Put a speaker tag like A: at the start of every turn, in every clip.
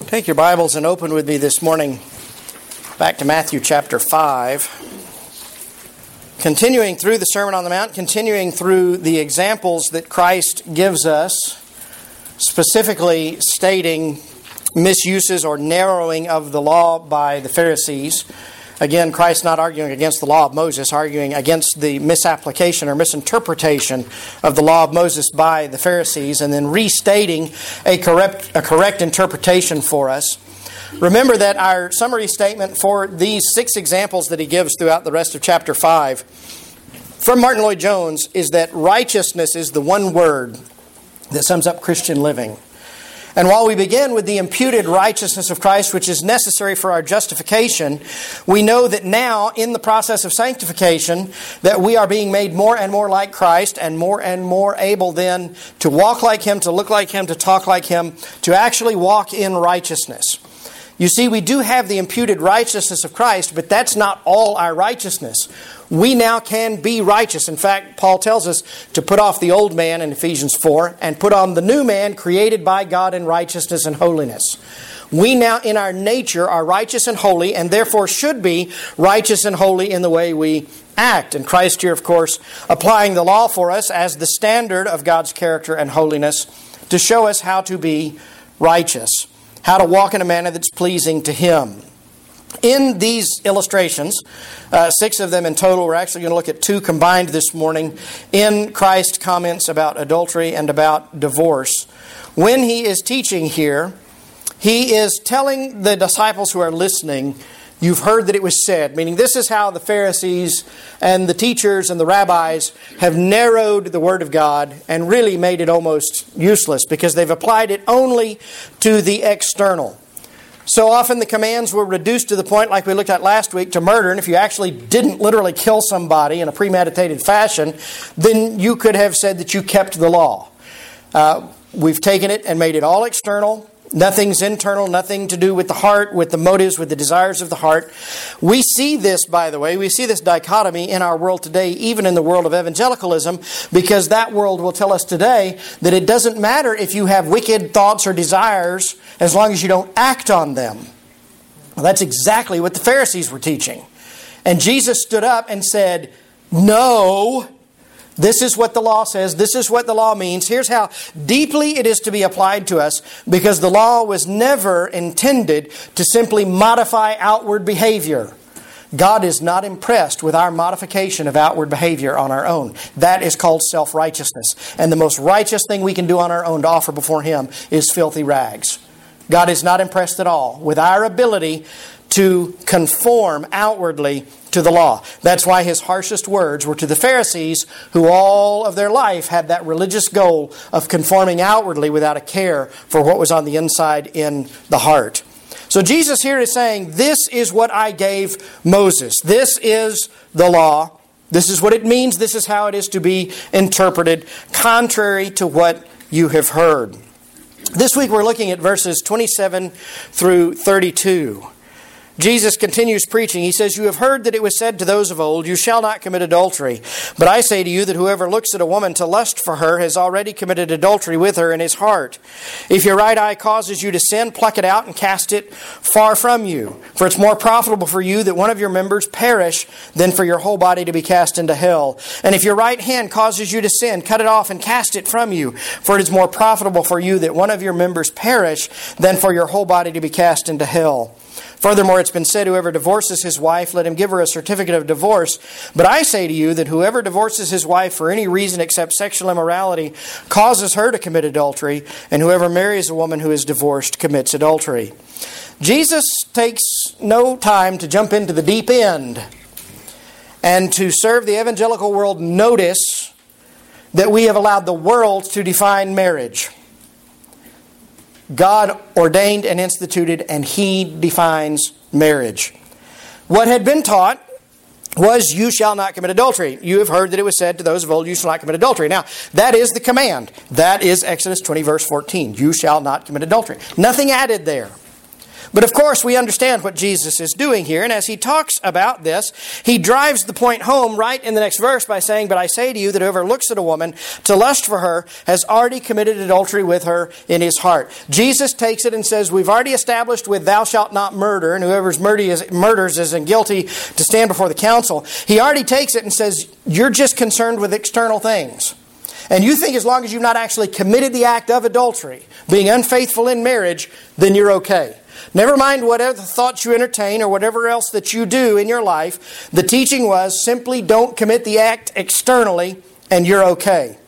A: Take your Bibles and open with me this morning back to Matthew chapter 5. Continuing through the Sermon on the Mount, continuing through the examples that Christ gives us, specifically stating misuses or narrowing of the law by the Pharisees. Again, Christ not arguing against the law of Moses, arguing against the misapplication or misinterpretation of the law of Moses by the Pharisees, and then restating a correct interpretation for us. Remember that our summary statement for these 6 examples that he gives throughout the rest of chapter 5 from Martin Lloyd-Jones is that righteousness is the one word that sums up Christian living. And while we begin with the imputed righteousness of Christ, which is necessary for our justification, we know that now, in the process of sanctification, that we are being made more and more like Christ and more able then to walk like Him, to look like Him, to talk like Him, to actually walk in righteousness. You see, we do have the imputed righteousness of Christ, but that's not all our righteousness. We now can be righteous. In fact, Paul tells us to put off the old man in Ephesians 4 and put on the new man created by God in righteousness and holiness. We now in our nature are righteous and holy and therefore should be righteous and holy in the way we act. And Christ here, of course, applying the law for us as the standard of God's character and holiness to show us how to be righteous, how to walk in a manner that's pleasing to Him. In these illustrations, 6 of them in total, we're actually going to look at 2 combined this morning in Christ's comments about adultery and about divorce. When He is teaching here, He is telling the disciples who are listening, you've heard that it was said, meaning this is how the Pharisees and the teachers and the rabbis have narrowed the Word of God and really made it almost useless because they've applied it only to the external. So often the commands were reduced to the point, like we looked at last week, to murder. And if you actually didn't literally kill somebody in a premeditated fashion, then you could have said that you kept the law. We've taken it and made it all external. Nothing's internal, nothing to do with the heart, with the motives, with the desires of the heart. We see this, by the way, we see this dichotomy in our world today, even in the world of evangelicalism, because that world will tell us today that it doesn't matter if you have wicked thoughts or desires as long as you don't act on them. Well, that's exactly what the Pharisees were teaching. And Jesus stood up and said, no, this is what the law says. This is what the law means. Here's how deeply it is to be applied to us, because the law was never intended to simply modify outward behavior. God is not impressed with our modification of outward behavior on our own. That is called self-righteousness. And the most righteous thing we can do on our own to offer before Him is filthy rags. God is not impressed at all with our ability to conform outwardly to the law. That's why His harshest words were to the Pharisees, who all of their life had that religious goal of conforming outwardly without a care for what was on the inside in the heart. So Jesus here is saying, this is what I gave Moses. This is the law. This is what it means. This is how it is to be interpreted, contrary to what you have heard. This week we're looking at verses 27 through 32. Jesus continues preaching. He says, you have heard that it was said to those of old, you shall not commit adultery. But I say to you that whoever looks at a woman to lust for her has already committed adultery with her in his heart. If your right eye causes you to sin, pluck it out and cast it far from you. For it's more profitable for you that one of your members perish than for your whole body to be cast into hell. And if your right hand causes you to sin, cut it off and cast it from you. For it is more profitable for you that one of your members perish than for your whole body to be cast into hell. Furthermore, it's been said, whoever divorces his wife, let him give her a certificate of divorce. But I say to you that whoever divorces his wife for any reason except sexual immorality causes her to commit adultery, and whoever marries a woman who is divorced commits adultery. Jesus takes no time to jump into the deep end and to serve the evangelical world notice that we have allowed the world to define marriage. God ordained and instituted, and He defines marriage. What had been taught was, you shall not commit adultery. You have heard that it was said to those of old, you shall not commit adultery. Now, that is the command. That is Exodus 20, verse 14. You shall not commit adultery. Nothing added there. But of course, we understand what Jesus is doing here. And as he talks about this, he drives the point home right in the next verse by saying, "But I say to you that whoever looks at a woman to lust for her has already committed adultery with her in his heart." Jesus takes it and says, we've already established with "thou shalt not murder," and whoever murders is guilty to stand before the council. He already takes it and says, you're just concerned with external things. And you think as long as you've not actually committed the act of adultery, being unfaithful in marriage, then you're okay. Never mind whatever thoughts you entertain or whatever else that you do in your life. The teaching was simply don't commit the act externally and you're okay.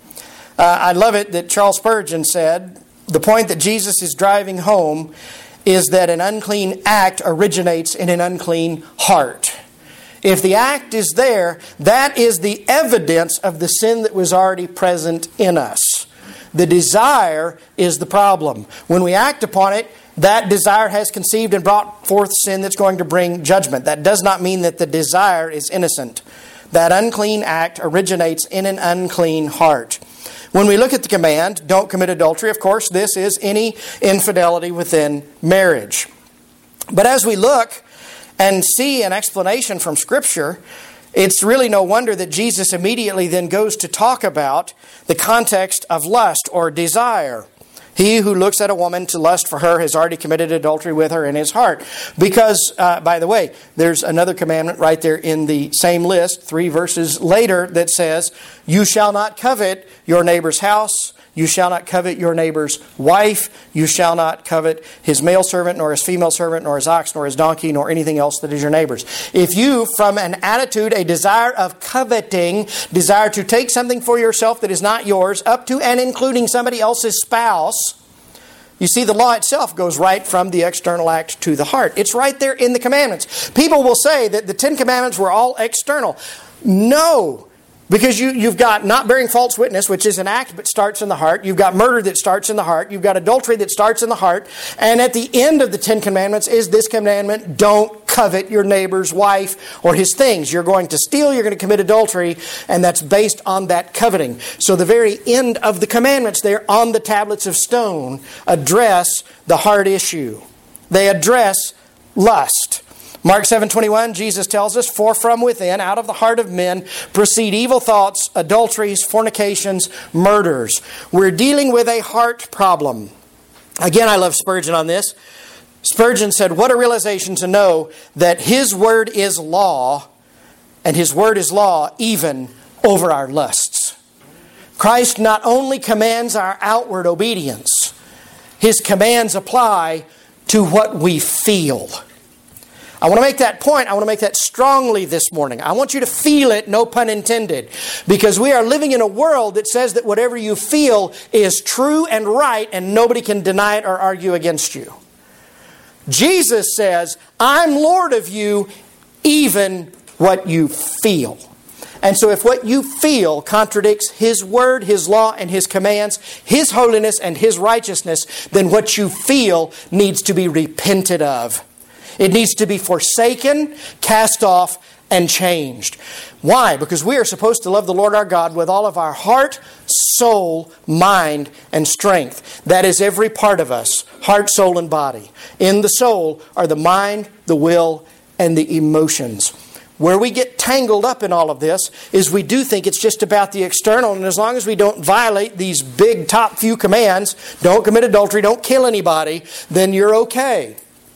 A: I love it that Charles Spurgeon said, the point that Jesus is driving home is that an unclean act originates in an unclean heart. If the act is there, that is the evidence of the sin that was already present in us. The desire is the problem. When we act upon it, that desire has conceived and brought forth sin that's going to bring judgment. That does not mean that the desire is innocent. That unclean act originates in an unclean heart. When we look at the command, don't commit adultery, of course, this is any infidelity within marriage. But as we look and see an explanation from Scripture, it's really no wonder that Jesus immediately then goes to talk about the context of lust or desire. He who looks at a woman to lust for her has already committed adultery with her in his heart. Because, by the way, there's another commandment right there in the same list, 3 verses later, that says, "You shall not covet your neighbor's house. You shall not covet your neighbor's wife. You shall not covet his male servant, nor his female servant, nor his ox, nor his donkey, nor anything else that is your neighbor's." If you, from an attitude, a desire of coveting, desire to take something for yourself that is not yours, up to and including somebody else's spouse, you see, the law itself goes right from the external act to the heart. It's right there in the commandments. People will say that the 10 commandments were all external. No. Because you've got not bearing false witness, which is an act but starts in the heart. You've got murder that starts in the heart. You've got adultery that starts in the heart. And at the end of the 10 commandments is this commandment: don't covet your neighbor's wife or his things. You're going to steal, you're going to commit adultery, and that's based on that coveting. So the very end of the commandments there on the tablets of stone address the heart issue. They address lust. Mark 7:21, Jesus tells us, "For from within, out of the heart of men, proceed evil thoughts, adulteries, fornications, murders." We're dealing with a heart problem. Again, I love Spurgeon on this. Spurgeon said, "What a realization to know that His Word is law, and His Word is law even over our lusts." Christ not only commands our outward obedience, His commands apply to what we feel. I want to make that point. I want to make that strongly this morning. I want you to feel it, no pun intended. Because we are living in a world that says that whatever you feel is true and right, and nobody can deny it or argue against you. Jesus says, "I'm Lord of you, even what you feel." And so if what you feel contradicts His Word, His law, and His commands, His holiness and His righteousness, then what you feel needs to be repented of. It needs to be forsaken, cast off, and changed. Why? Because we are supposed to love the Lord our God with all of our heart, soul, mind, and strength. That is every part of us, heart, soul, and body. In the soul are the mind, the will, and the emotions. Where we get tangled up in all of this is we do think it's just about the external, and as long as we don't violate these big top few commands, don't commit adultery, don't kill anybody, then you're okay.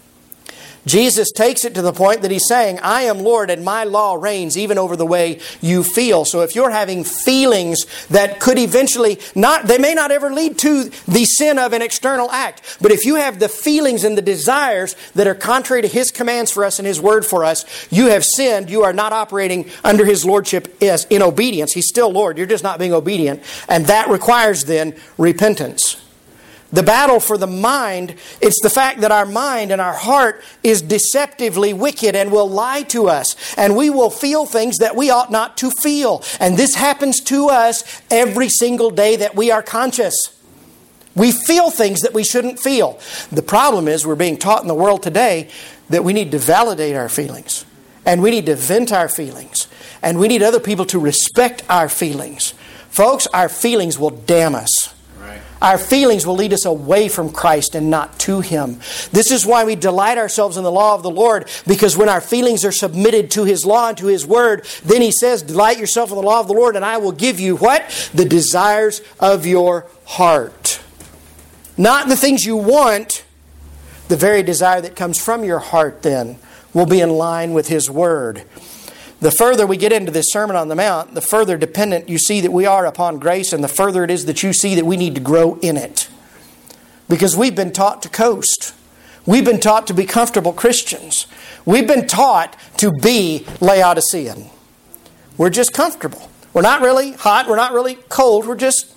A: Jesus takes it to the point that He's saying, "I am Lord and my law reigns even over the way you feel." So if you're having feelings that could eventually they may not ever lead to the sin of an external act. But if you have the feelings and the desires that are contrary to His commands for us and His Word for us, you have sinned. You are not operating under His Lordship as in obedience. He's still Lord. You're just not being obedient. And that requires then repentance. The battle for the mind, it's the fact that our mind and our heart is deceptively wicked and will lie to us. And we will feel things that we ought not to feel. And this happens to us every single day that we are conscious. We feel things that we shouldn't feel. The problem is we're being taught in the world today that we need to validate our feelings. And we need to vent our feelings. And we need other people to respect our feelings. Folks, our feelings will damn us. our feelings will lead us away from Christ and not to Him. This is why we delight ourselves in the law of the Lord, because when our feelings are submitted to His law and to His Word, then He says, delight yourself in the law of the Lord, and I will give you what? The desires of your heart. Not the things you want. The very desire that comes from your heart then will be in line with His Word. The further we get into this Sermon on the Mount, the further dependent you see that we are upon grace, and the further it is that you see that we need to grow in it. Because we've been taught to coast. We've been taught to be comfortable Christians. We've been taught to be Laodicean. We're just comfortable. We're not really hot. We're not really cold. We're just,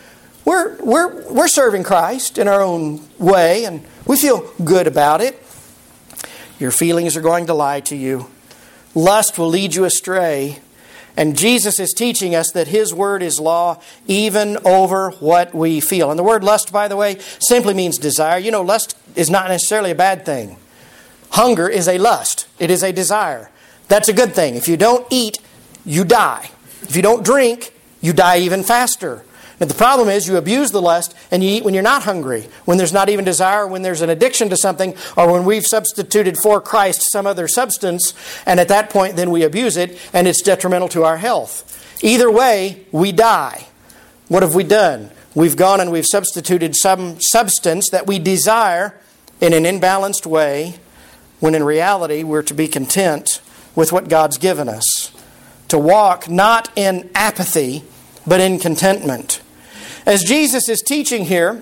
A: we're serving Christ in our own way, and we feel good about it. Your feelings are going to lie to you. Lust will lead you astray. And Jesus is teaching us that His Word is law even over what we feel. And the word lust, by the way, simply means desire. Lust is not necessarily a bad thing. Hunger is a lust. It is a desire. That's a good thing. If you don't eat, you die. If you don't drink, you die even faster. But the problem is you abuse the lust and you eat when you're not hungry, when there's not even desire, when there's an addiction to something, or when we've substituted for Christ some other substance, and at that point then we abuse it and it's detrimental to our health. Either way, we die. What have we done? We've gone and we've substituted some substance that we desire in an imbalanced way, when in reality we're to be content with what God's given us. To walk not in apathy, but in contentment. As Jesus is teaching here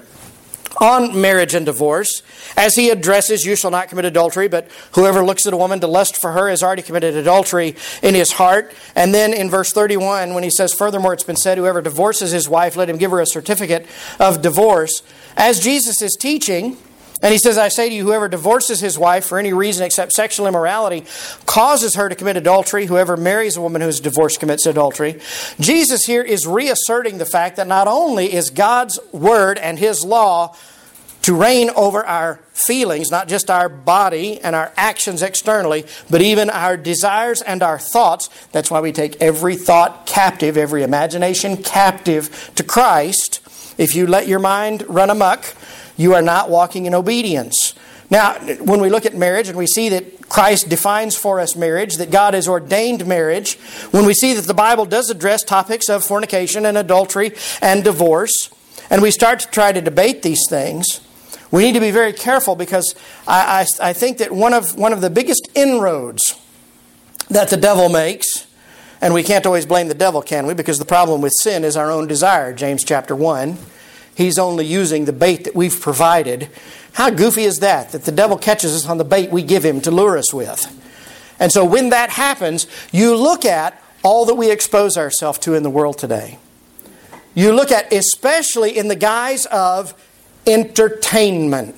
A: on marriage and divorce, as He addresses, you shall not commit adultery, but whoever looks at a woman to lust for her has already committed adultery in his heart. And then in verse 31, when He says, furthermore, it's been said, whoever divorces his wife, let him give her a certificate of divorce. As Jesus is teaching, and He says, I say to you, whoever divorces his wife for any reason except sexual immorality causes her to commit adultery. Whoever marries a woman who is divorced commits adultery. Jesus here is reasserting the fact that not only is God's Word and His law to reign over our feelings, not just our body and our actions externally, but even our desires and our thoughts. That's why we take every thought captive, every imagination captive to Christ. If you let your mind run amok, you are not walking in obedience. Now, when we look at marriage and we see that Christ defines for us marriage, that God has ordained marriage, when we see that the Bible does address topics of fornication and adultery and divorce, and we start to try to debate these things, we need to be very careful, because I think that one of the biggest inroads that the devil makes, and we can't always blame the devil, can we? Because the problem with sin is our own desire, James chapter 1. He's only using the bait that we've provided. How goofy is that the devil catches us on the bait we give him to lure us with? And so when that happens, you look at all that we expose ourselves to in the world today. You look at, especially in the guise of entertainment.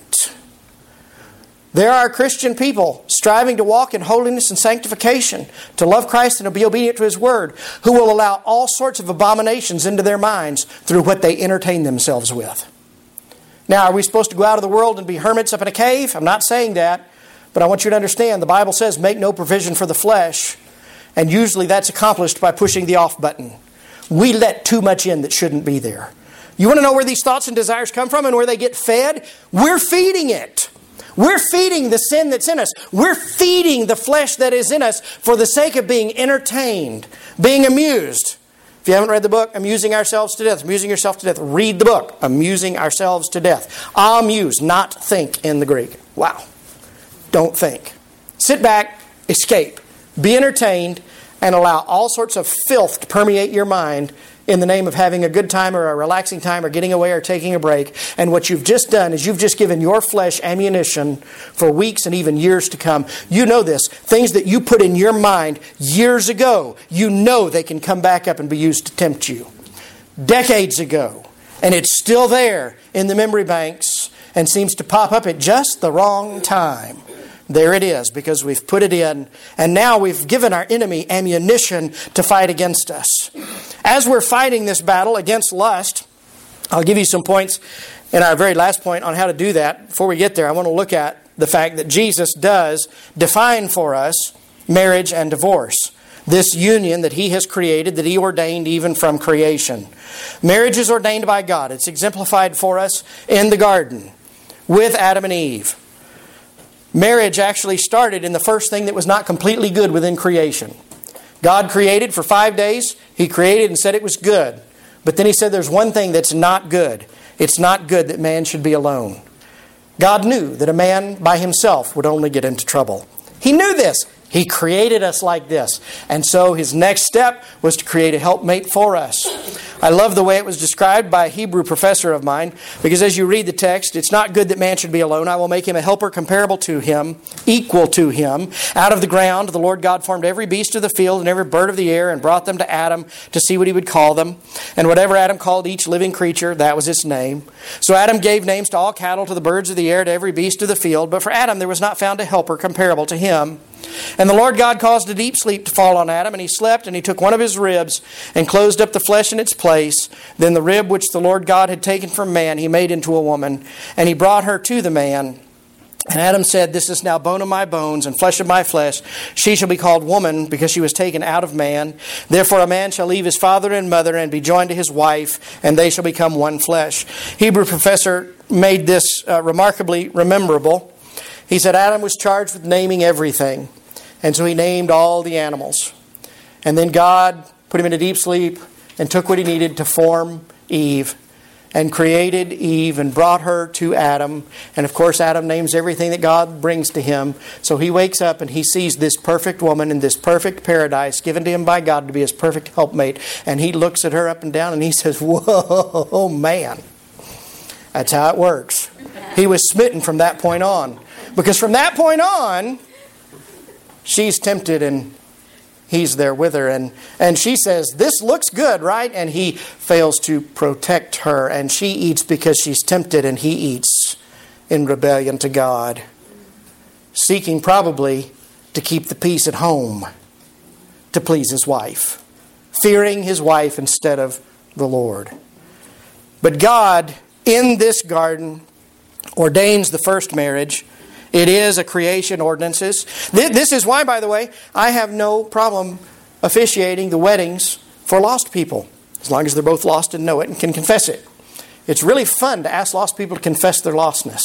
A: There are Christian people striving to walk in holiness and sanctification, to love Christ and to be obedient to His Word, who will allow all sorts of abominations into their minds through what they entertain themselves with. Now, are we supposed to go out of the world and be hermits up in a cave? I'm not saying that, but I want you to understand the Bible says make no provision for the flesh, and usually that's accomplished by pushing the off button. We let too much in that shouldn't be there. You want to know where these thoughts and desires come from and where they get fed? We're feeding it. We're feeding the sin that's in us. We're feeding the flesh that is in us for the sake of being entertained, being amused. If you haven't read the book, Amusing Ourselves to Death, Amusing Yourself to Death, read the book, Amusing Ourselves to Death. Amuse, not think in the Greek. Wow. Don't think. Sit back, escape, be entertained, and allow all sorts of filth to permeate your mind in the name of having a good time or a relaxing time or getting away or taking a break. And what you've just done is you've just given your flesh ammunition for weeks and even years to come. You know this. Things that you put in your mind years ago, you know they can come back up and be used to tempt you. Decades ago. And it's still there in the memory banks and seems to pop up at just the wrong time. There it is, because we've put it in, and now we've given our enemy ammunition to fight against us. As we're fighting this battle against lust, I'll give you some points in our very last point on how to do that. Before we get there, I want to look at the fact that Jesus does define for us marriage and divorce. this union that He has created, that He ordained even from creation. Marriage is ordained by God. It's exemplified for us in the garden with Adam and Eve. Marriage actually started in the first thing that was not completely good within creation. God created for 5 days. He created and said it was good. But then He said there's one thing that's not good. It's not good that man should be alone. God knew that a man by himself would only get into trouble. He knew this. He created us like this. And so His next step was to create a helpmate for us. I love the way it was described by a Hebrew professor of mine, because as you read the text, it's not good that man should be alone. I will make him a helper comparable to him, equal to him. Out of the ground, the Lord God formed every beast of the field and every bird of the air and brought them to Adam to see what he would call them. And whatever Adam called each living creature, that was its name. So Adam gave names to all cattle, to the birds of the air, to every beast of the field. But for Adam there was not found a helper comparable to him. And the Lord God caused a deep sleep to fall on Adam, and he slept, and he took one of his ribs and closed up the flesh in its place. Then the rib which the Lord God had taken from man, He made into a woman, and He brought her to the man. And Adam said, "This is now bone of my bones and flesh of my flesh. She shall be called woman, because she was taken out of man. Therefore a man shall leave his father and mother and be joined to his wife, and they shall become one flesh." Hebrew professor made this remarkably memorable. He said Adam was charged with naming everything. And so he named all the animals. And then God put him in a deep sleep and took what He needed to form Eve, and created Eve and brought her to Adam. And of course Adam names everything that God brings to him. So he wakes up and he sees this perfect woman in this perfect paradise given to him by God to be his perfect helpmate. And he looks at her up and down and he says, "Whoa, man." That's how it works. He was smitten from that point on. Because from that point on, she's tempted and he's there with her. And she says, "This looks good, right?" And he fails to protect her. And she eats because she's tempted, and he eats in rebellion to God, seeking probably to keep the peace at home, to please his wife, fearing his wife instead of the Lord. But God, in this garden, ordains the first marriage. It is a creation ordinances. This is why, by the way, I have no problem officiating the weddings for lost people, as long as they're both lost and know it and can confess it. It's really fun to ask lost people to confess their lostness.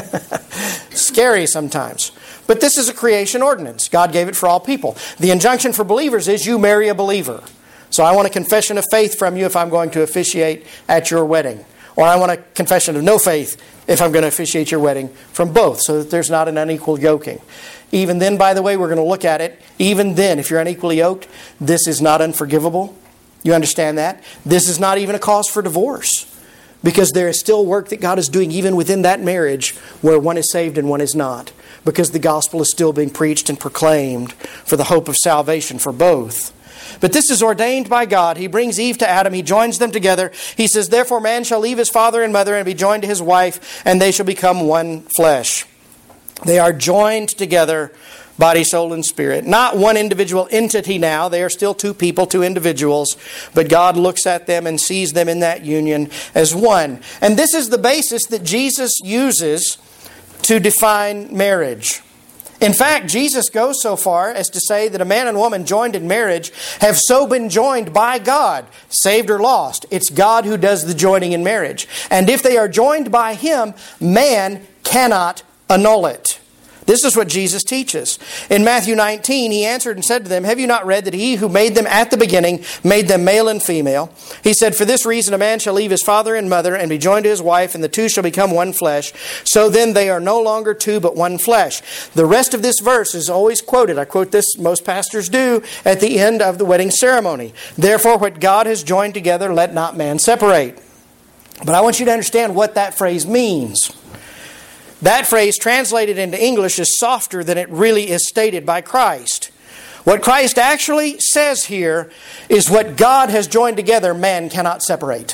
A: Scary sometimes. But this is a creation ordinance. God gave it for all people. The injunction for believers is you marry a believer. So I want a confession of faith from you if I'm going to officiate at your wedding. Or I want a confession of no faith if I'm going to officiate your wedding, from both, so that there's not an unequal yoking. Even then, by the way, we're going to look at it. Even then, if you're unequally yoked, this is not unforgivable. You understand that? This is not even a cause for divorce, because there is still work that God is doing even within that marriage where one is saved and one is not, because the gospel is still being preached and proclaimed for the hope of salvation for both. But this is ordained by God. He brings Eve to Adam. He joins them together. He says, "Therefore man shall leave his father and mother and be joined to his wife, and they shall become one flesh." They are joined together, body, soul, and spirit. Not one individual entity now. They are still two people, two individuals. But God looks at them and sees them in that union as one. And this is the basis that Jesus uses to define marriage. In fact, Jesus goes so far as to say that a man and woman joined in marriage have so been joined by God, saved or lost. It's God who does the joining in marriage. And if they are joined by Him, man cannot annul it. This is what Jesus teaches. In Matthew 19, He answered and said to them, "Have you not read that He who made them at the beginning made them male and female? He said, for this reason a man shall leave his father and mother and be joined to his wife, and the two shall become one flesh. So then they are no longer two but one flesh." The rest of this verse is always quoted. I quote this, most pastors do, at the end of the wedding ceremony. "Therefore what God has joined together, let not man separate." But I want you to understand what that phrase means. That phrase translated into English is softer than it really is stated by Christ. What Christ actually says here is what God has joined together, man cannot separate.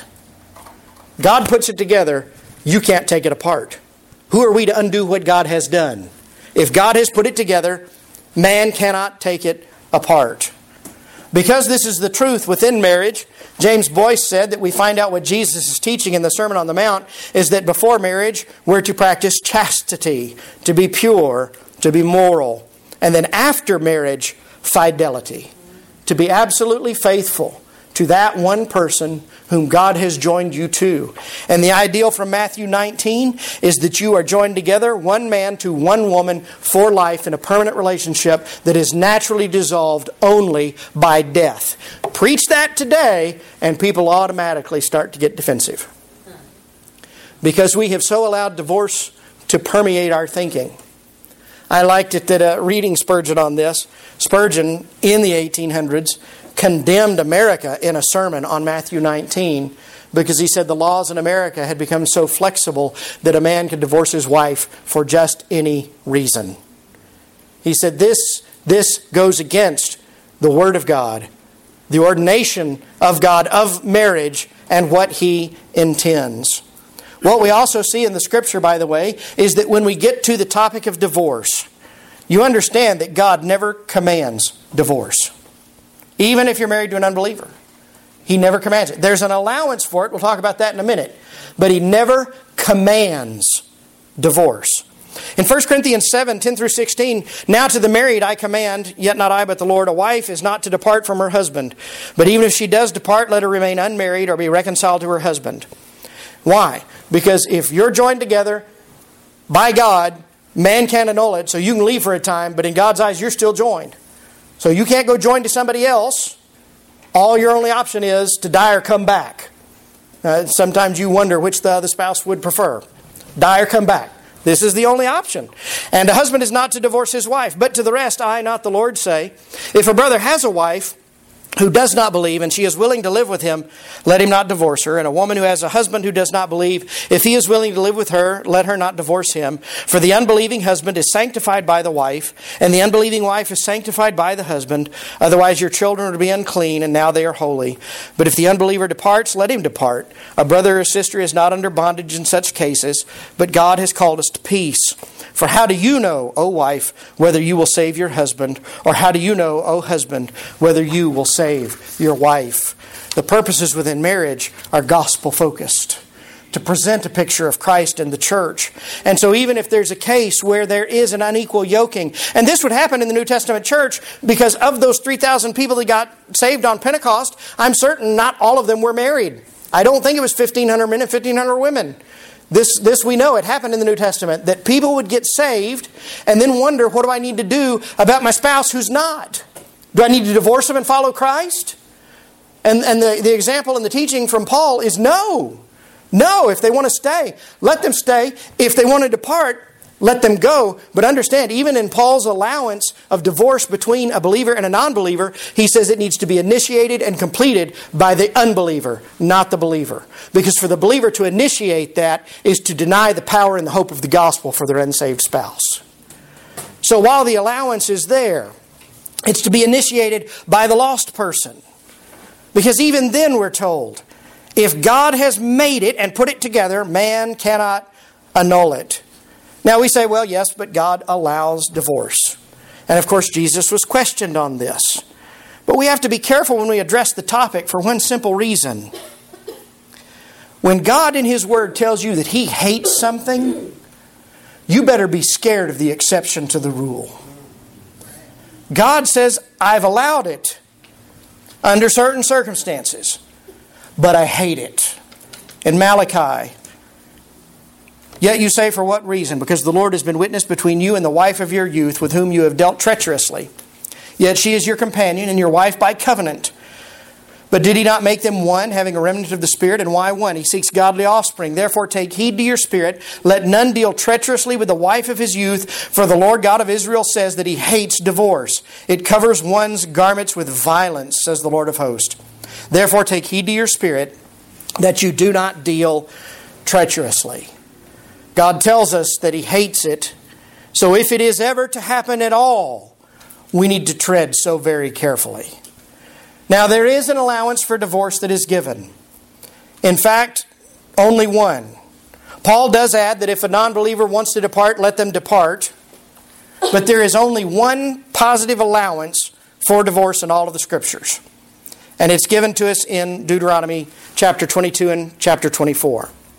A: God puts it together, you can't take it apart. Who are we to undo what God has done? If God has put it together, man cannot take it apart. Because this is the truth within marriage, James Boyce said that we find out what Jesus is teaching in the Sermon on the Mount is that before marriage, we're to practice chastity, to be pure, to be moral. And then after marriage, fidelity, to be absolutely faithful to that one person whom God has joined you to. And the ideal from Matthew 19 is that you are joined together, one man to one woman, for life in a permanent relationship that is naturally dissolved only by death. Preach that today, and people automatically start to get defensive. Because we have so allowed divorce to permeate our thinking. I liked it that reading Spurgeon on this, Spurgeon in the 1800s condemned America in a sermon on Matthew 19 because he said the laws in America had become so flexible that a man could divorce his wife for just any reason. He said this goes against the Word of God, the ordination of God of marriage, and what He intends. What we also see in the Scripture, by the way, is that when we get to the topic of divorce, you understand that God never commands divorce. Even if you're married to an unbeliever. He never commands it. There's an allowance for it. We'll talk about that in a minute. But He never commands divorce. In 1 Corinthians 7, 10 through 16, now to the married I command, yet not I but the Lord, a wife is not to depart from her husband. But even if she does depart, let her remain unmarried or be reconciled to her husband. Why? Because if you're joined together by God, man can't annul it, so you can leave for a time, but in God's eyes you're still joined. So you can't go join to somebody else. All your only option is to die or come back. Sometimes you wonder which the other spouse would prefer. Die or come back. This is the only option. And a husband is not to divorce his wife. But to the rest, I, not the Lord, say, if a brother has a wife who does not believe, and she is willing to live with him, let him not divorce her. And a woman who has a husband who does not believe, if he is willing to live with her, let her not divorce him. For the unbelieving husband is sanctified by the wife, and the unbelieving wife is sanctified by the husband. Otherwise your children would be unclean, and now they are holy. But if the unbeliever departs, let him depart. A brother or sister is not under bondage in such cases, but God has called us to peace. For how do you know, O wife, whether you will save your husband? Or how do you know, O husband, whether you will save your wife? The purposes within marriage are gospel-focused, to present a picture of Christ and the church. And so even if there's a case where there is an unequal yoking, and this would happen in the New Testament church because of those 3,000 people that got saved on Pentecost, I'm certain not all of them were married. I don't think it was 1,500 men and 1,500 women. This we know, it happened in the New Testament, that people would get saved and then wonder, what do I need to do about my spouse who's not? Do I need to divorce him and follow Christ? And the example and the teaching from Paul is no. No, if they want to stay, let them stay. If they want to depart, let them go. But understand, even in Paul's allowance of divorce between a believer and a non-believer, he says it needs to be initiated and completed by the unbeliever, not the believer. Because for the believer to initiate that is to deny the power and the hope of the gospel for their unsaved spouse. So while the allowance is there, it's to be initiated by the lost person. Because even then we're told, if God has made it and put it together, man cannot annul it. Now we say, well, yes, but God allows divorce. And of course, Jesus was questioned on this. But we have to be careful when we address the topic for one simple reason. When God in His Word tells you that He hates something, you better be scared of the exception to the rule. God says, I've allowed it under certain circumstances, but I hate it. In Malachi, yet you say, for what reason? Because the Lord has been witness between you and the wife of your youth, with whom you have dealt treacherously. Yet she is your companion and your wife by covenant. But did He not make them one, having a remnant of the Spirit? And why one? He seeks godly offspring. Therefore take heed to your spirit. Let none deal treacherously with the wife of his youth. For the Lord God of Israel says that He hates divorce. It covers one's garments with violence, says the Lord of hosts. Therefore take heed to your spirit, that you do not deal treacherously. God tells us that He hates it. So if it is ever to happen at all, we need to tread so very carefully. Now there is an allowance for divorce that is given. In fact, only one. Paul does add that if a non-believer wants to depart, let them depart. But there is only one positive allowance for divorce in all of the Scriptures. And it's given to us in Deuteronomy chapter 22 and chapter 24.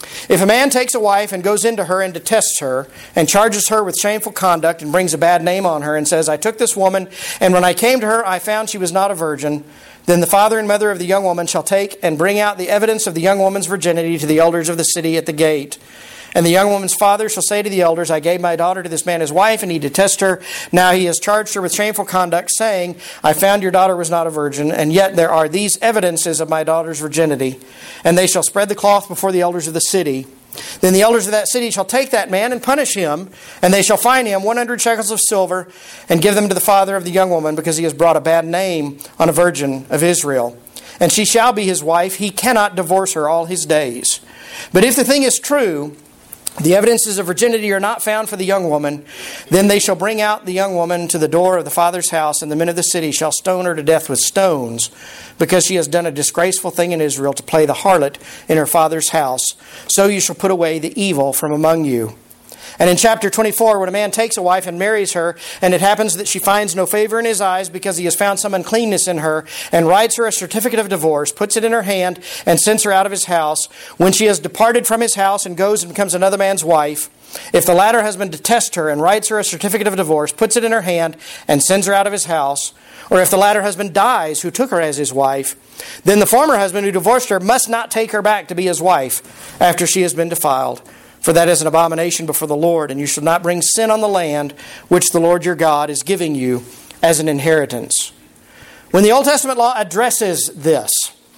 A: If a man takes a wife and goes into her and detests her and charges her with shameful conduct and brings a bad name on her and says, I took this woman, and when I came to her I found she was not a virgin, then the father and mother of the young woman shall take and bring out the evidence of the young woman's virginity to the elders of the city at the gate. And the young woman's father shall say to the elders, I gave my daughter to this man as wife, and he detests her. Now he has charged her with shameful conduct, saying, I found your daughter was not a virgin, and yet there are these evidences of my daughter's virginity. And they shall spread the cloth before the elders of the city. Then the elders of that city shall take that man and punish him, and they shall fine him 100 shekels of silver, and give them to the father of the young woman, because he has brought a bad name on a virgin of Israel. And she shall be his wife. He cannot divorce her all his days. But if the thing is true, the evidences of virginity are not found for the young woman, then they shall bring out the young woman to the door of the father's house, and the men of the city shall stone her to death with stones, because she has done a disgraceful thing in Israel to play the harlot in her father's house. So you shall put away the evil from among you. And in chapter 24, when a man takes a wife and marries her, and it happens that she finds no favor in his eyes because he has found some uncleanness in her, and writes her a certificate of divorce, puts it in her hand, and sends her out of his house, when she has departed from his house and goes and becomes another man's wife, if the latter husband detests her and writes her a certificate of divorce, puts it in her hand, and sends her out of his house, or if the latter husband dies who took her as his wife, then the former husband who divorced her must not take her back to be his wife after she has been defiled. For that is an abomination before the Lord, and you shall not bring sin on the land which the Lord your God is giving you as an inheritance. When the Old Testament law addresses this,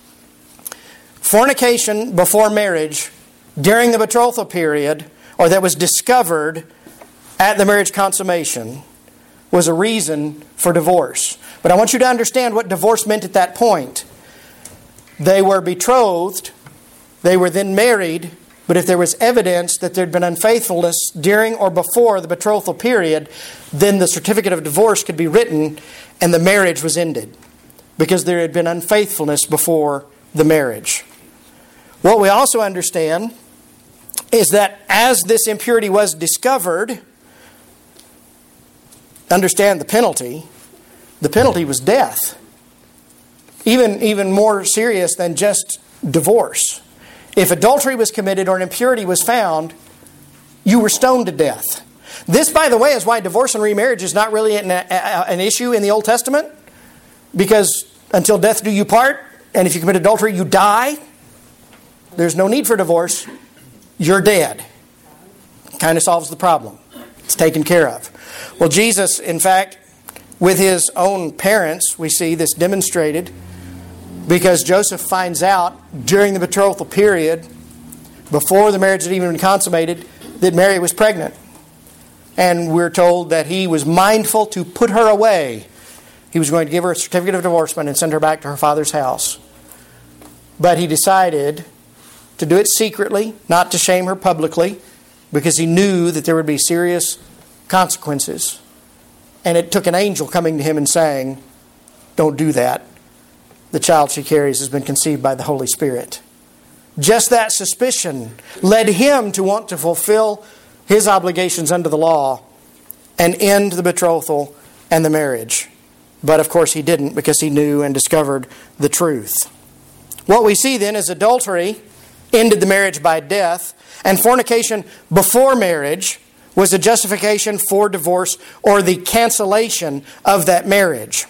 A: fornication before marriage during the betrothal period, or that was discovered at the marriage consummation, was a reason for divorce. But I want you to understand what divorce meant at that point. They were betrothed, they were then married, but if there was evidence that there had been unfaithfulness during or before the betrothal period, then the certificate of divorce could be written and the marriage was ended, because there had been unfaithfulness before the marriage. What we also understand is that as this impurity was discovered, understand the penalty. The penalty was death. Even more serious than just divorce. If adultery was committed or an impurity was found, you were stoned to death. This, by the way, is why divorce and remarriage is not really an issue in the Old Testament. Because until death do you part, and if you commit adultery, you die. There's no need for divorce. You're dead. Kind of solves the problem. It's taken care of. Well, Jesus, in fact, with his own parents, we see this demonstrated, because Joseph finds out during the betrothal period, before the marriage had even been consummated, that Mary was pregnant. And we're told that he was mindful to put her away. He was going to give her a certificate of divorcement and send her back to her father's house. But he decided to do it secretly, not to shame her publicly, because he knew that there would be serious consequences. And it took an angel coming to him and saying, don't do that. The child she carries has been conceived by the Holy Spirit. Just that suspicion led him to want to fulfill his obligations under the law and end the betrothal and the marriage. But of course he didn't, because he knew and discovered the truth. What we see then is adultery ended the marriage by death, and fornication before marriage was a justification for divorce or the cancellation of that marriage.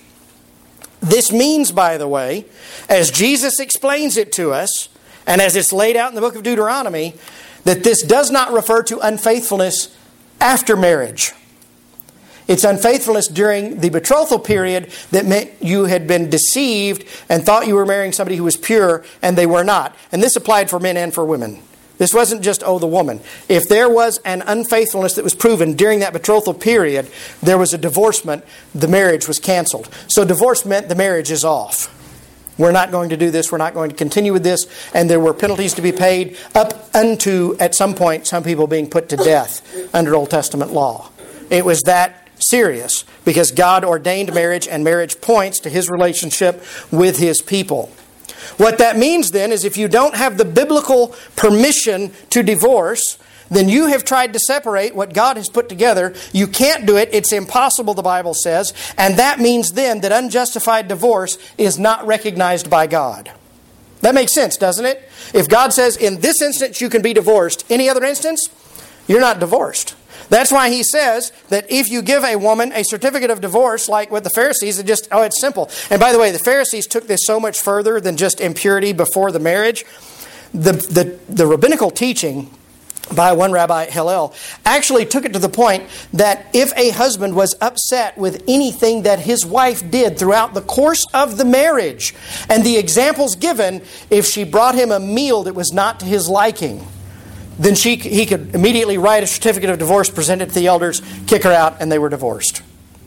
A: This means, by the way, as Jesus explains it to us, and as it's laid out in the book of Deuteronomy, that this does not refer to unfaithfulness after marriage. It's unfaithfulness during the betrothal period that meant you had been deceived and thought you were marrying somebody who was pure, and they were not. And this applied for men and for women. This wasn't just, the woman. If there was an unfaithfulness that was proven during that betrothal period, there was a divorcement, the marriage was canceled. So divorce meant the marriage is off. We're not going to do this, we're not going to continue with this, and there were penalties to be paid up unto, at some point, some people being put to death under Old Testament law. It was that serious, because God ordained marriage, and marriage points to His relationship with His people. What that means then is if you don't have the biblical permission to divorce, then you have tried to separate what God has put together. You can't do it. It's impossible, the Bible says. And that means then that unjustified divorce is not recognized by God. That makes sense, doesn't it? If God says, in this instance you can be divorced, any other instance, you're not divorced. That's why He says that if you give a woman a certificate of divorce, like with the Pharisees, it's simple. And by the way, the Pharisees took this so much further than just impurity before the marriage. The rabbinical teaching by one Rabbi Hillel actually took it to the point that if a husband was upset with anything that his wife did throughout the course of the marriage, and the examples given, if she brought him a meal that was not to his liking, then he could immediately write a certificate of divorce, present it to the elders, kick her out, and they were divorced.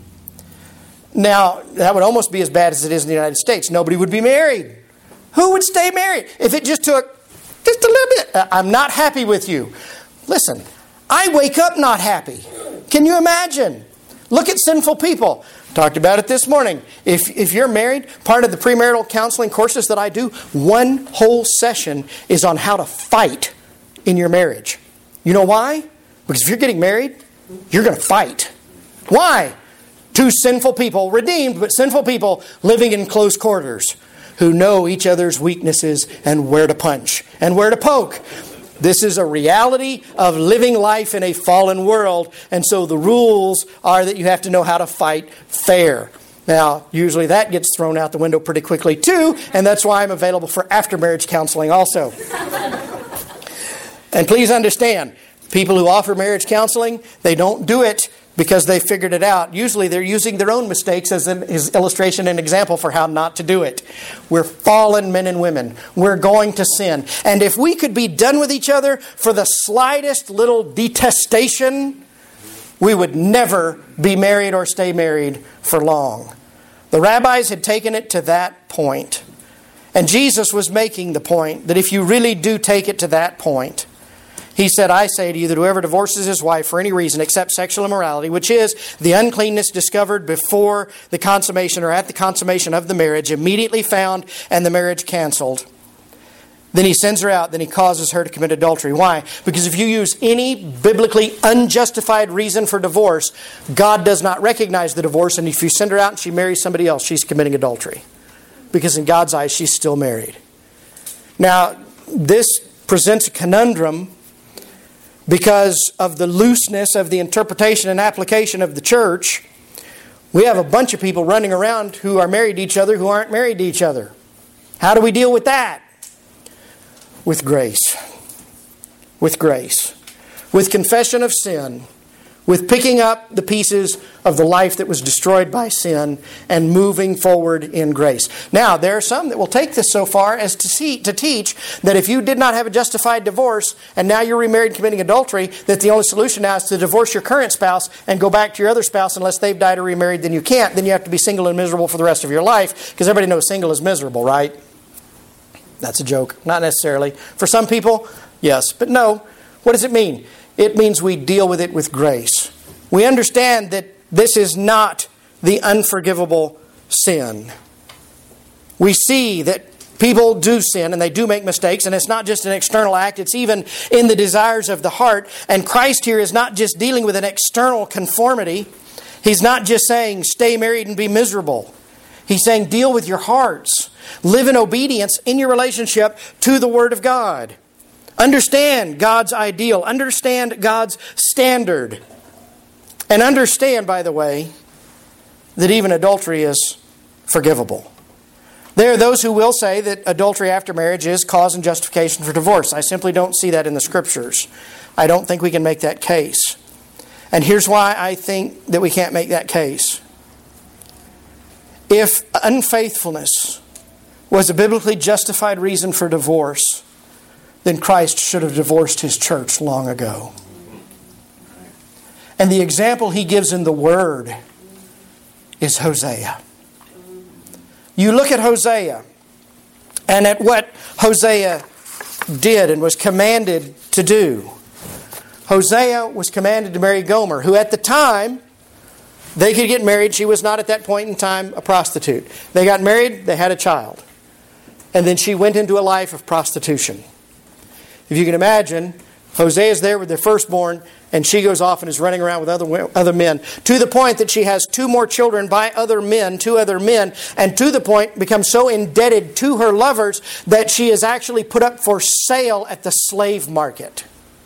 A: Now, that would almost be as bad as it is in the United States. Nobody would be married. Who would stay married? If it just took just a little bit. I'm not happy with you. Listen, I wake up not happy. Can you imagine? Look at sinful people. Talked about it this morning. If you're married, part of the premarital counseling courses that I do, one whole session is on how to fight in your marriage. You know why? Because if you're getting married, you're going to fight. Why? Two sinful people, redeemed, but sinful people living in close quarters who know each other's weaknesses and where to punch and where to poke. This is a reality of living life in a fallen world, and so the rules are that you have to know how to fight fair. Now, usually that gets thrown out the window pretty quickly too, and that's why I'm available for after-marriage counseling also. And please understand, people who offer marriage counseling, they don't do it because they figured it out. Usually they're using their own mistakes as an illustration and example for how not to do it. We're fallen men and women. We're going to sin. And if we could be done with each other for the slightest little detestation, we would never be married or stay married for long. The rabbis had taken it to that point. And Jesus was making the point that if you really do take it to that point, He said, I say to you that whoever divorces his wife for any reason except sexual immorality, which is the uncleanness discovered before the consummation or at the consummation of the marriage, immediately found and the marriage canceled, then he sends her out, then he causes her to commit adultery. Why? Because if you use any biblically unjustified reason for divorce, God does not recognize the divorce, and if you send her out and she marries somebody else, she's committing adultery. Because in God's eyes, she's still married. Now, this presents a conundrum because of the looseness of the interpretation and application of the church. We have a bunch of people running around who are married to each other who aren't married to each other. How do we deal with that? With grace. With grace. With confession of sin. With picking up the pieces of the life that was destroyed by sin and moving forward in grace. Now, there are some that will take this so far as to teach that if you did not have a justified divorce and now you're remarried committing adultery, that the only solution now is to divorce your current spouse and go back to your other spouse unless they've died or remarried, then you can't. Then you have to be single and miserable for the rest of your life, because everybody knows single is miserable, right? That's a joke. Not necessarily. For some people, yes. But no. What does it mean? It means we deal with it with grace. We understand that this is not the unforgivable sin. We see that people do sin and they do make mistakes, and it's not just an external act, it's even in the desires of the heart. And Christ here is not just dealing with an external conformity. He's not just saying stay married and be miserable. He's saying deal with your hearts. Live in obedience in your relationship to the Word of God. Understand God's ideal. Understand God's standard. And understand, by the way, that even adultery is forgivable. There are those who will say that adultery after marriage is cause and justification for divorce. I simply don't see that in the Scriptures. I don't think we can make that case. And here's why I think that we can't make that case. If unfaithfulness was a biblically justified reason for divorce, then Christ should have divorced His church long ago. And the example He gives in the Word is Hosea. You look at Hosea and at what Hosea did and was commanded to do. Hosea was commanded to marry Gomer, who at the time, they could get married. She was not at that point in time a prostitute. They got married, they had a child. And then she went into a life of prostitution. If you can imagine, Hosea is there with their firstborn, and she goes off and is running around with other men, to the point that she has 2 more children by other men, 2 other men, and to the point becomes so indebted to her lovers that she is actually put up for sale at the slave market.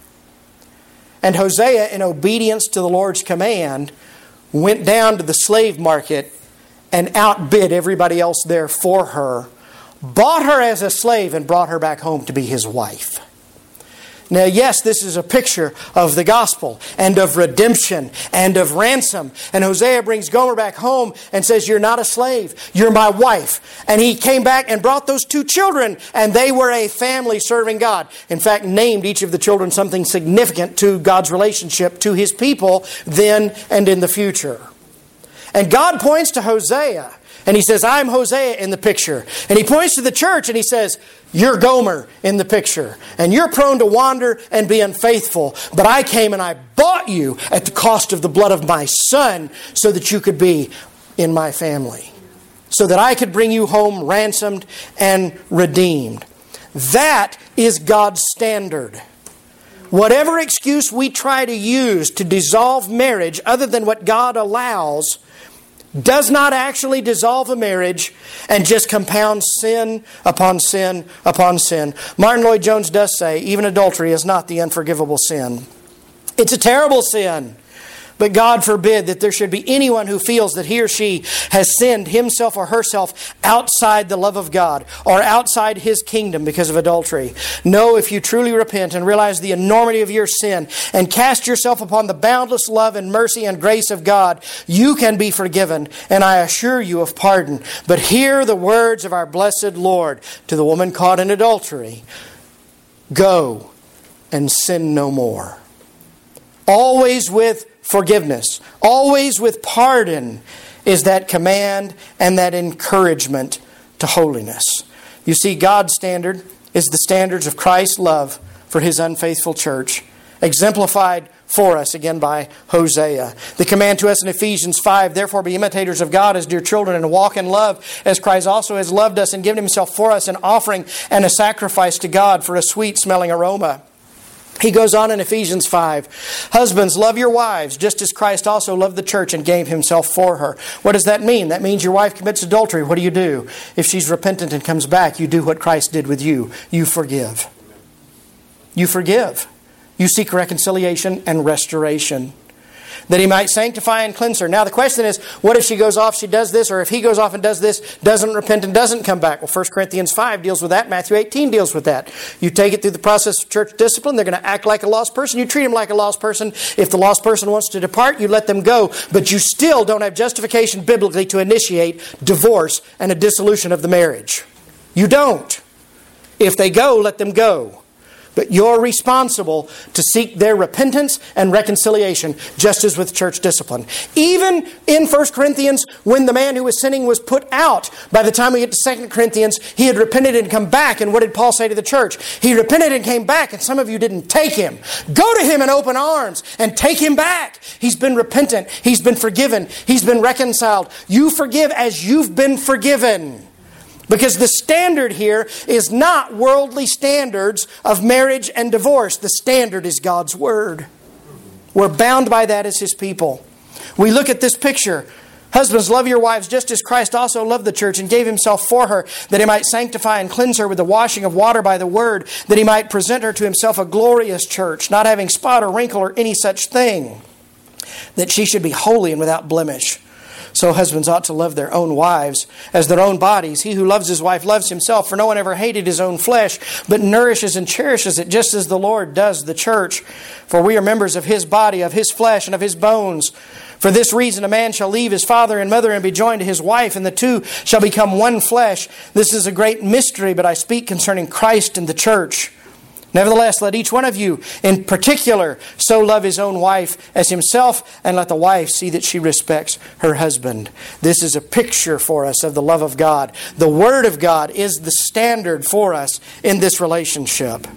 A: And Hosea, in obedience to the Lord's command, went down to the slave market and outbid everybody else there for her, bought her as a slave, and brought her back home to be his wife. Now, yes, this is a picture of the gospel and of redemption and of ransom. And Hosea brings Gomer back home and says, "You're not a slave, you're my wife." And he came back and brought those 2 children, and they were a family serving God. In fact, named each of the children something significant to God's relationship to his people then and in the future. And God points to Hosea, and he says, "I'm Hosea in the picture." And he points to the church and he says, "You're Gomer in the picture. And you're prone to wander and be unfaithful. But I came and I bought you at the cost of the blood of my Son so that you could be in my family. So that I could bring you home ransomed and redeemed." That is God's standard. Whatever excuse we try to use to dissolve marriage other than what God allows does not actually dissolve a marriage and just compound sin upon sin upon sin. Martin Lloyd-Jones does say, even adultery is not the unforgivable sin. It's a terrible sin. But God forbid that there should be anyone who feels that he or she has sinned himself or herself outside the love of God or outside His kingdom because of adultery. No, if you truly repent and realize the enormity of your sin and cast yourself upon the boundless love and mercy and grace of God, you can be forgiven, and I assure you of pardon. But hear the words of our blessed Lord to the woman caught in adultery: "Go and sin no more." Always with forgiveness, always with pardon, is that command and that encouragement to holiness. You see, God's standard is the standards of Christ's love for His unfaithful church, exemplified for us again by Hosea. The command to us in Ephesians 5, "Therefore be imitators of God as dear children, and walk in love as Christ also has loved us and given Himself for us, an offering and a sacrifice to God for a sweet-smelling aroma." He goes on in Ephesians 5, "Husbands, love your wives, just as Christ also loved the church and gave Himself for her." What does that mean? That means your wife commits adultery. What do? If she's repentant and comes back, you do what Christ did with you. You forgive. You forgive. You seek reconciliation and restoration, that He might sanctify and cleanse her. Now the question is, what if she goes off, she does this, or if he goes off and does this, doesn't repent and doesn't come back? Well, 1 Corinthians 5 deals with that. Matthew 18 deals with that. You take it through the process of church discipline. They're going to act like a lost person. You treat them like a lost person. If the lost person wants to depart, you let them go. But you still don't have justification biblically to initiate divorce and a dissolution of the marriage. You don't. If they go, let them go. But you're responsible to seek their repentance and reconciliation, just as with church discipline. Even in 1 Corinthians, when the man who was sinning was put out, by the time we get to 2 Corinthians, he had repented and come back. And what did Paul say to the church? He repented and came back, and some of you didn't take him. Go to him in open arms and take him back. He's been repentant. He's been forgiven. He's been reconciled. You forgive as you've been forgiven. Because the standard here is not worldly standards of marriage and divorce. The standard is God's Word. We're bound by that as His people. We look at this picture. Husbands, love your wives just as Christ also loved the church and gave Himself for her, that He might sanctify and cleanse her with the washing of water by the Word, that He might present her to Himself a glorious church, not having spot or wrinkle or any such thing, that she should be holy and without blemish. So husbands ought to love their own wives as their own bodies. He who loves his wife loves himself, for no one ever hated his own flesh, but nourishes and cherishes it, just as the Lord does the church. For we are members of His body, of His flesh, and of His bones. For this reason a man shall leave his father and mother and be joined to his wife, and the two shall become one flesh. This is a great mystery, but I speak concerning Christ and the church. Nevertheless, let each one of you in particular so love his own wife as himself, and let the wife see that she respects her husband. This is a picture for us of the love of God. The Word of God is the standard for us in this relationship.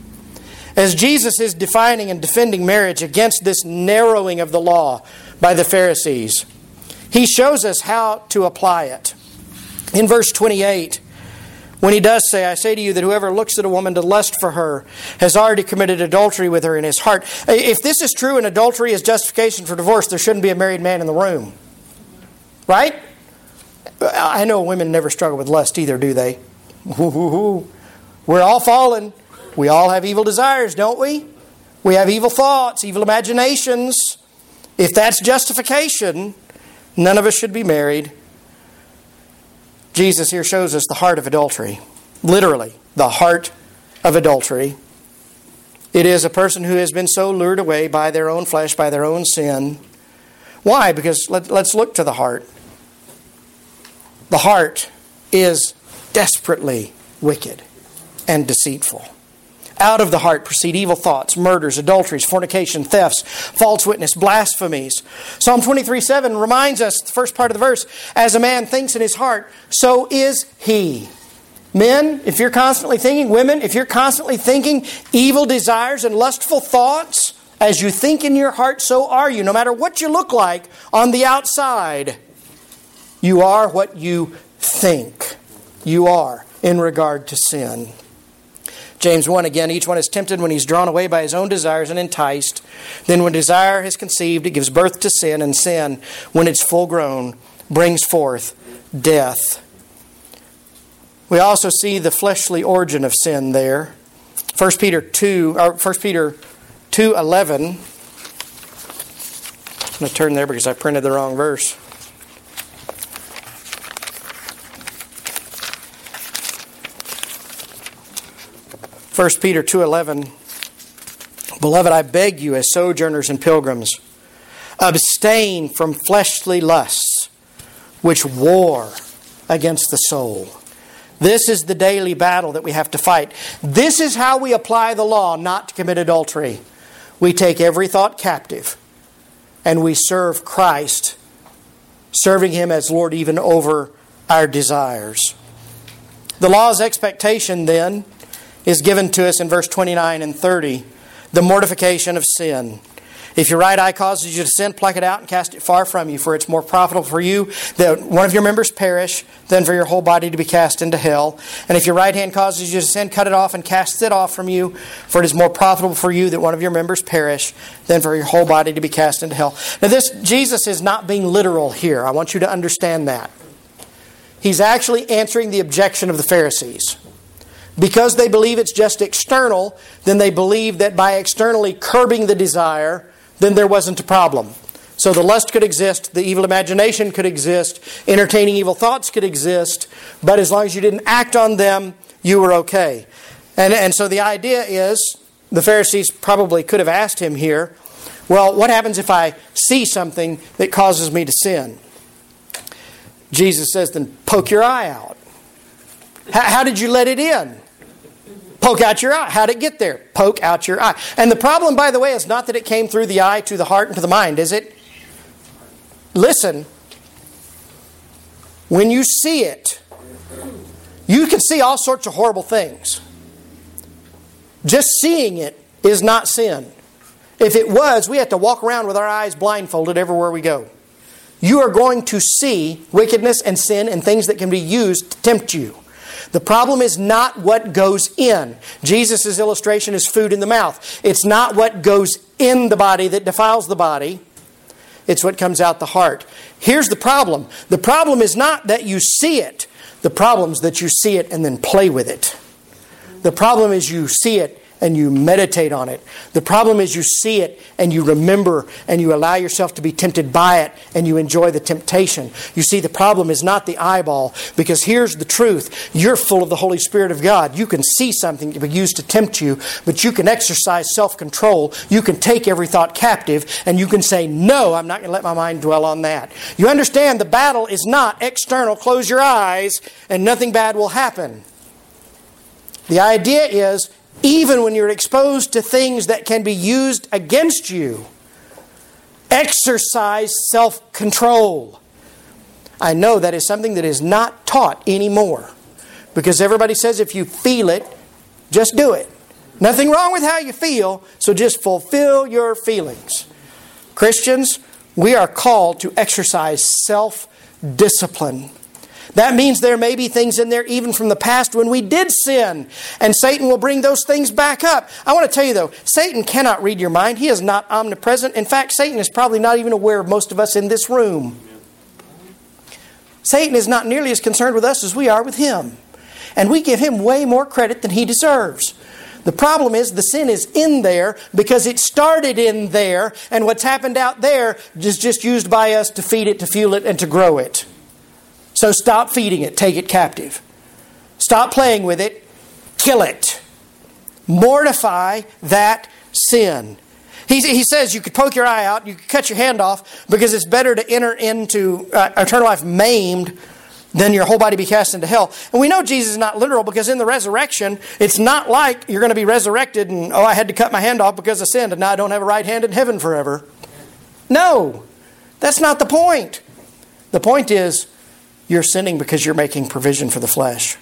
A: As Jesus is defining and defending marriage against this narrowing of the law by the Pharisees, He shows us how to apply it. In verse 28, when he does say, I say to you that whoever looks at a woman to lust for her has already committed adultery with her in his heart. If this is true and adultery is justification for divorce, there shouldn't be a married man in the room. Right? I know women never struggle with lust either, do they? We're all fallen. We all have evil desires, don't we? We have evil thoughts, evil imaginations. If that's justification, none of us should be married. Jesus here shows us the heart of adultery. Literally, the heart of adultery. It is a person who has been so lured away by their own flesh, by their own sin. Why? Because let's look to the heart. The heart is desperately wicked and deceitful. Out of the heart proceed evil thoughts, murders, adulteries, fornication, thefts, false witness, blasphemies. Psalm 23:7 reminds us, the first part of the verse, as a man thinks in his heart, so is he. Men, if you're constantly thinking, women, if you're constantly thinking evil desires and lustful thoughts, as you think in your heart, so are you. No matter what you look like on the outside, you are what you think you are in regard to sin. James 1 again, each one is tempted when he's drawn away by his own desires and enticed. Then when desire is conceived, it gives birth to sin, and sin, when it's full grown, brings forth death. We also see the fleshly origin of sin there. 1 Peter 2:11. I'm going to turn there because I printed the wrong verse. 1 Peter 2:11, Beloved, I beg you as sojourners and pilgrims, abstain from fleshly lusts, which war against the soul. This is the daily battle that we have to fight. This is how we apply the law not to commit adultery. We take every thought captive, and we serve Christ, serving Him as Lord even over our desires. The law's expectation, then, is given to us in verse 29 and 30, the mortification of sin. If your right eye causes you to sin, pluck it out and cast it far from you, for it's more profitable for you that one of your members perish than for your whole body to be cast into hell. And if your right hand causes you to sin, cut it off and cast it off from you, for it is more profitable for you that one of your members perish than for your whole body to be cast into hell. Now Jesus is not being literal here. I want you to understand that. He's actually answering the objection of the Pharisees. Because they believe it's just external, then they believe that by externally curbing the desire, then there wasn't a problem. So the lust could exist, the evil imagination could exist, entertaining evil thoughts could exist, but as long as you didn't act on them, you were okay. And so the idea is, the Pharisees probably could have asked him here, well, what happens if I see something that causes me to sin? Jesus says, then poke your eye out. How did you let it in? Poke out your eye. How'd it get there? Poke out your eye. And the problem, by the way, is not that it came through the eye to the heart and to the mind, is it? Listen. When you see it, you can see all sorts of horrible things. Just seeing it is not sin. If it was, we have to walk around with our eyes blindfolded everywhere we go. You are going to see wickedness and sin and things that can be used to tempt you. The problem is not what goes in. Jesus' illustration is food in the mouth. It's not what goes in the body that defiles the body. It's what comes out the heart. Here's the problem. The problem is not that you see it. The problem is that you see it and then play with it. The problem is you see it and you meditate on it. The problem is you see it and you remember and you allow yourself to be tempted by it and you enjoy the temptation. You see, the problem is not the eyeball, because here's the truth. You're full of the Holy Spirit of God. You can see something to be used to tempt you, but you can exercise self-control. You can take every thought captive and you can say, no, I'm not going to let my mind dwell on that. You understand the battle is not external. Close your eyes and nothing bad will happen. The idea is, even when you're exposed to things that can be used against you, exercise self-control. I know that is something that is not taught anymore, because everybody says if you feel it, just do it. Nothing wrong with how you feel, so just fulfill your feelings. Christians, we are called to exercise self-discipline. That means there may be things in there even from the past when we did sin. And Satan will bring those things back up. I want to tell you though, Satan cannot read your mind. He is not omnipresent. In fact, Satan is probably not even aware of most of us in this room. Satan is not nearly as concerned with us as we are with him. And we give him way more credit than he deserves. The problem is the sin is in there because it started in there, and what's happened out there is just used by us to feed it, to fuel it, and to grow it. So stop feeding it. Take it captive. Stop playing with it. Kill it. Mortify that sin. He says you could poke your eye out, you could cut your hand off, because it's better to enter into eternal life maimed than your whole body be cast into hell. And we know Jesus is not literal, because in the resurrection, it's not like you're going to be resurrected and, I had to cut my hand off because of sin, and now I don't have a right hand in heaven forever. No, that's not the point. The point is, you're sinning because you're making provision for the flesh.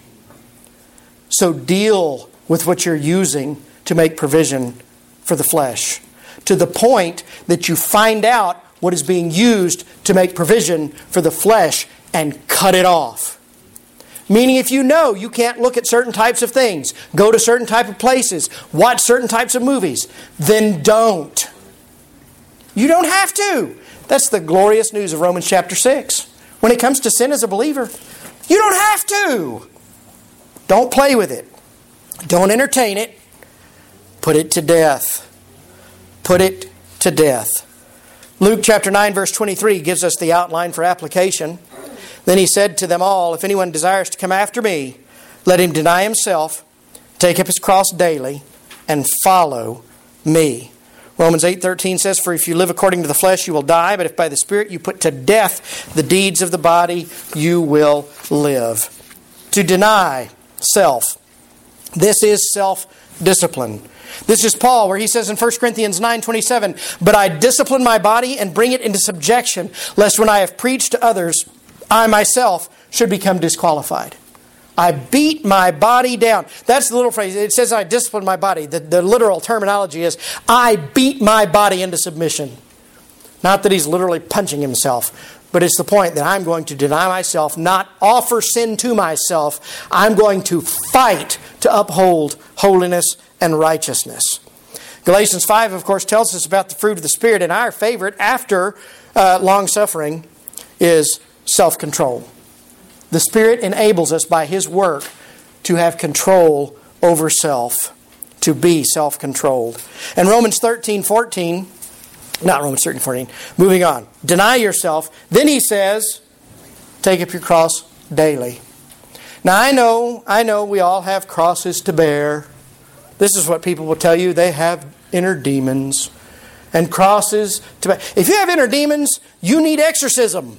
A: So deal with what you're using to make provision for the flesh, to the point that you find out what is being used to make provision for the flesh and cut it off. Meaning if you know you can't look at certain types of things, go to certain type of places, watch certain types of movies, then don't. You don't have to. That's the glorious news of Romans chapter 6. When it comes to sin as a believer, you don't have to. Don't play with it. Don't entertain it. Put it to death. Put it to death. Luke chapter 9 verse 23 gives us the outline for application. Then he said to them all, if anyone desires to come after me, let him deny himself, take up his cross daily, and follow me. Romans 8:13 says, for if you live according to the flesh, you will die. But if by the Spirit you put to death the deeds of the body, you will live. To deny self. This is self-discipline. This is Paul, where he says in 1 Corinthians 9:27, but I discipline my body and bring it into subjection, lest when I have preached to others, I myself should become disqualified. I beat my body down. That's the little phrase. It says I discipline my body. The literal terminology is I beat my body into submission. Not that he's literally punching himself, but it's the point that I'm going to deny myself, not offer sin to myself. I'm going to fight to uphold holiness and righteousness. Galatians 5, of course, tells us about the fruit of the Spirit, and our favorite after long-suffering is self-control. The Spirit enables us by His work to have control over self, to be self-controlled. And Romans 13:14, not Romans 13:14, moving on. Deny yourself. Then he says, take up your cross daily. Now I know we all have crosses to bear. This is what people will tell you. They have inner demons and crosses to bear. If you have inner demons, you need exorcism.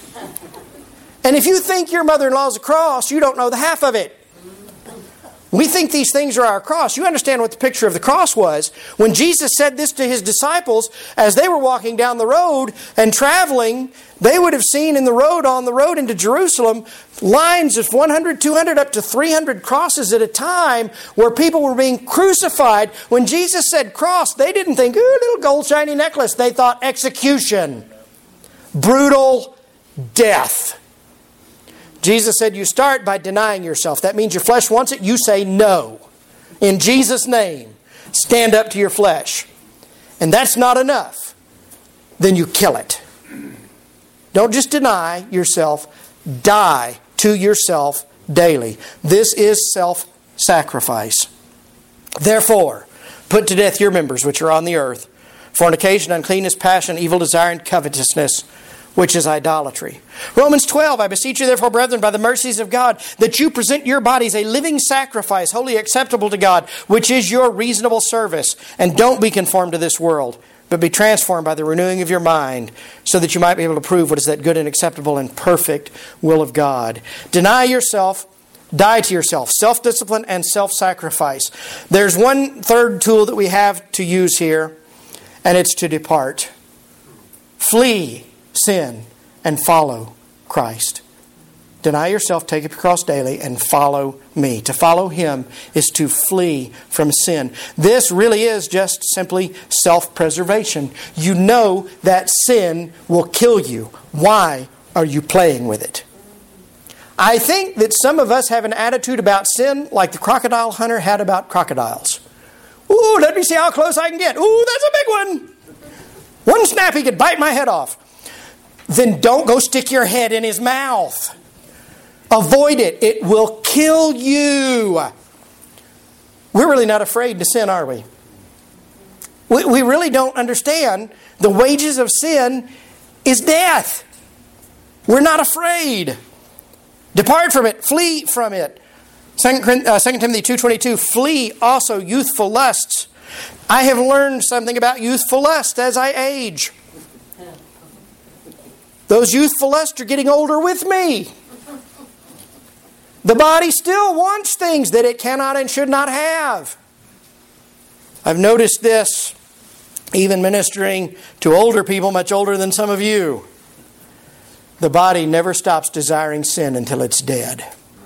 A: And if you think your mother-in-law is a cross, you don't know the half of it. We think these things are our cross. You understand what the picture of the cross was. When Jesus said this to His disciples, as they were walking down the road and traveling, they would have seen on the road into Jerusalem, lines of 100, 200, up to 300 crosses at a time where people were being crucified. When Jesus said cross, they didn't think, ooh, little gold shiny necklace. They thought execution. Brutal death. Jesus said you start by denying yourself. That means your flesh wants it. You say no. In Jesus' name, stand up to your flesh. And that's not enough. Then you kill it. Don't just deny yourself. Die to yourself daily. This is self-sacrifice. Therefore, put to death your members which are on the earth. Fornication, uncleanness, passion, evil desire, and covetousness, which is idolatry. Romans 12, I beseech you therefore, brethren, by the mercies of God, that you present your bodies a living sacrifice, wholly acceptable to God, which is your reasonable service. And don't be conformed to this world, but be transformed by the renewing of your mind, so that you might be able to prove what is that good and acceptable and perfect will of God. Deny yourself, die to yourself, self-discipline and self-sacrifice. There's one third tool that we have to use here, and it's to depart. Flee sin and follow Christ. Deny yourself, take up your cross daily, and follow me. To follow Him is to flee from sin. This really is just simply self-preservation. You know that sin will kill you. Why are you playing with it? I think that some of us have an attitude about sin like the crocodile hunter had about crocodiles. Ooh, let me see how close I can get. Ooh, that's a big one. One snap, he could bite my head off. Then don't go stick your head in his mouth. Avoid it. It will kill you. We're really not afraid to sin, are we? We really don't understand the wages of sin is death. We're not afraid. Depart from it. Flee from it. 2 Timothy 2:22, flee also youthful lusts. I have learned something about youthful lust as I age. Those youthful lusts are getting older with me. The body still wants things that it cannot and should not have. I've noticed this even ministering to older people, much older than some of you. The body never stops desiring sin until it's dead.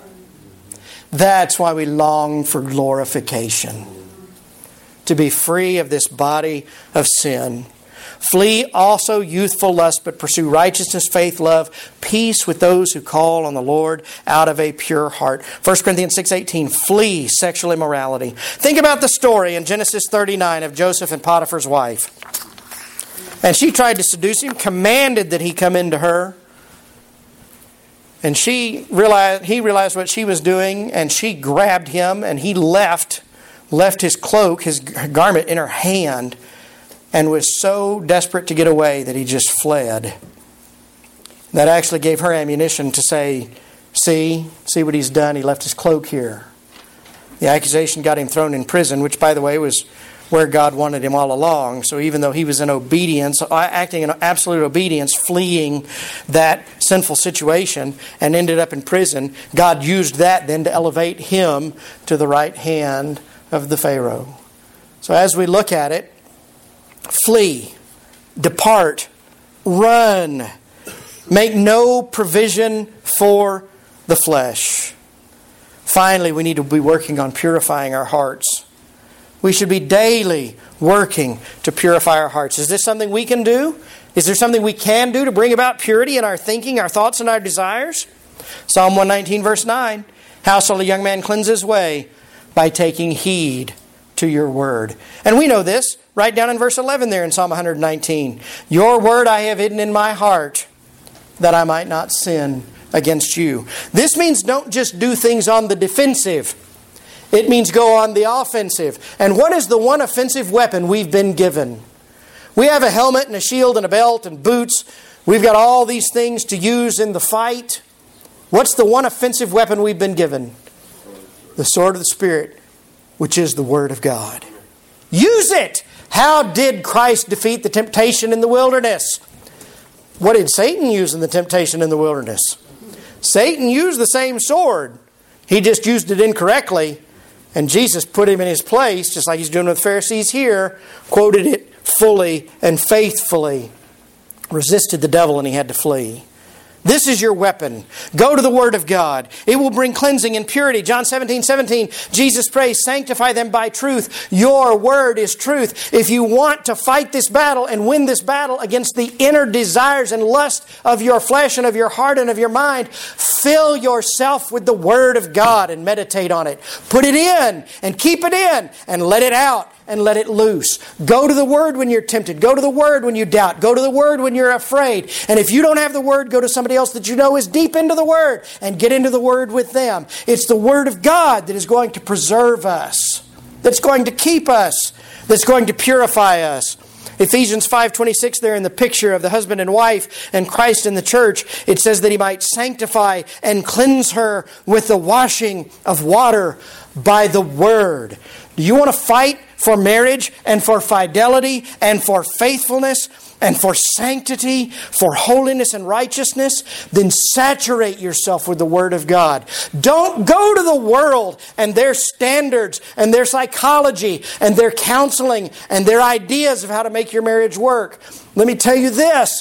A: That's why we long for glorification. To be free of this body of sin. Flee also youthful lust, but pursue righteousness, faith, love, peace with those who call on the Lord out of a pure heart. 1 Corinthians 6:18, flee sexual immorality. Think about the story in Genesis 39 of Joseph and Potiphar's wife. And she tried to seduce him, commanded that he come into her. And he realized what she was doing, and she grabbed him, and he left his cloak, his garment in her hand, and was so desperate to get away that he just fled. That actually gave her ammunition to say, see what he's done, he left his cloak here. The accusation got him thrown in prison, which, by the way, was where God wanted him all along. So even though he was in obedience, acting in absolute obedience, fleeing that sinful situation and ended up in prison, God used that then to elevate him to the right hand of the Pharaoh. So as we look at it, flee, depart, run, make no provision for the flesh. Finally, we need to be working on purifying our hearts. We should be daily working to purify our hearts. Is this something we can do? Is there something we can do to bring about purity in our thinking, our thoughts, and our desires? Psalm 119, verse 9. How shall a young man cleanse his way? By taking heed to your word. And we know this right down in verse 11 there in Psalm 119. Your word I have hidden in my heart that I might not sin against you. This means don't just do things on the defensive. It means go on the offensive. And what is the one offensive weapon we've been given? We have a helmet and a shield and a belt and boots. We've got all these things to use in the fight. What's the one offensive weapon we've been given? The sword of the Spirit, which is the Word of God. Use it! How did Christ defeat the temptation in the wilderness? What did Satan use in the temptation in the wilderness? Satan used the same sword. He just used it incorrectly. And Jesus put him in his place, just like he's doing with the Pharisees here, quoted it fully and faithfully, resisted the devil, and he had to flee. This is your weapon. Go to the Word of God. It will bring cleansing and purity. John 17:17, Jesus prays, sanctify them by truth. Your Word is truth. If you want to fight this battle and win this battle against the inner desires and lust of your flesh and of your heart and of your mind, fill yourself with the Word of God and meditate on it. Put it in and keep it in and let it out and let it loose. Go to the Word when you're tempted. Go to the Word when you doubt. Go to the Word when you're afraid. And if you don't have the Word, go to somebody else that you know is deep into the Word and get into the Word with them. It's the Word of God that is going to preserve us, that's going to keep us, that's going to purify us. Ephesians 5:26 there in the picture of the husband and wife and Christ in the church, it says that He might sanctify and cleanse her with the washing of water by the Word. Do you want to fight for marriage and for fidelity and for faithfulness and for sanctity, for holiness and righteousness? Then saturate yourself with the Word of God. Don't go to the world and their standards and their psychology and their counseling and their ideas of how to make your marriage work. Let me tell you this.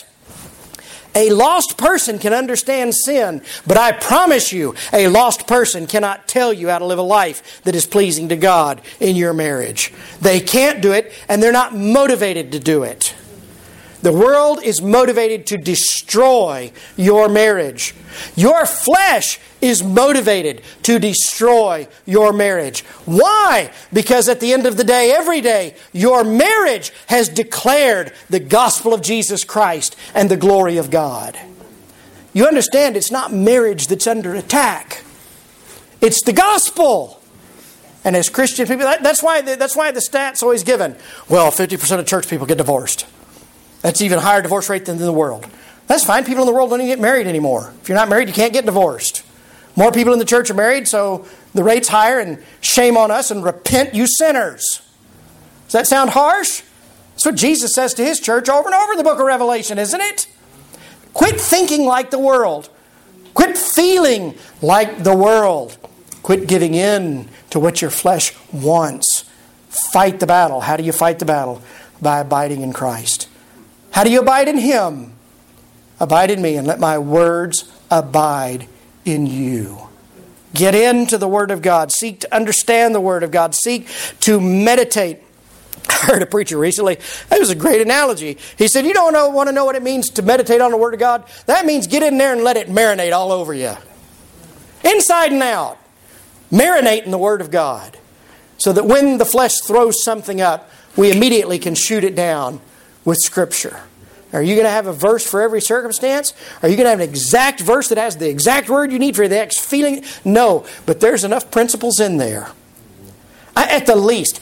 A: A lost person can understand sin, but I promise you, a lost person cannot tell you how to live a life that is pleasing to God in your marriage. They can't do it, and they're not motivated to do it. The world is motivated to destroy your marriage. Your flesh is motivated to destroy your marriage. Why? Because at the end of the day, every day, your marriage has declared the gospel of Jesus Christ and the glory of God. You understand, it's not marriage that's under attack. It's the gospel. And as Christian people, that's why the stat's always given. Well, 50% of church people get divorced. That's even higher divorce rate than in the world. That's fine. People in the world don't even get married anymore. If you're not married, you can't get divorced. More people in the church are married, so the rate's higher, and shame on us, and repent, you sinners. Does that sound harsh? That's what Jesus says to His church over and over in the book of Revelation, isn't it? Quit thinking like the world. Quit feeling like the world. Quit giving in to what your flesh wants. Fight the battle. How do you fight the battle? By abiding in Christ. How do you abide in Him? Abide in me and let my words abide in you. Get into the Word of God. Seek to understand the Word of God. Seek to meditate. I heard a preacher recently. That was a great analogy. He said, you don't want to know what it means to meditate on the Word of God? That means get in there and let it marinate all over you. Inside and out. Marinate in the Word of God. So that when the flesh throws something up, we immediately can shoot it down with Scripture. Are you going to have a verse for every circumstance? Are you going to have an exact verse that has the exact word you need for the exact feeling? No, but there's enough principles in there. At the least,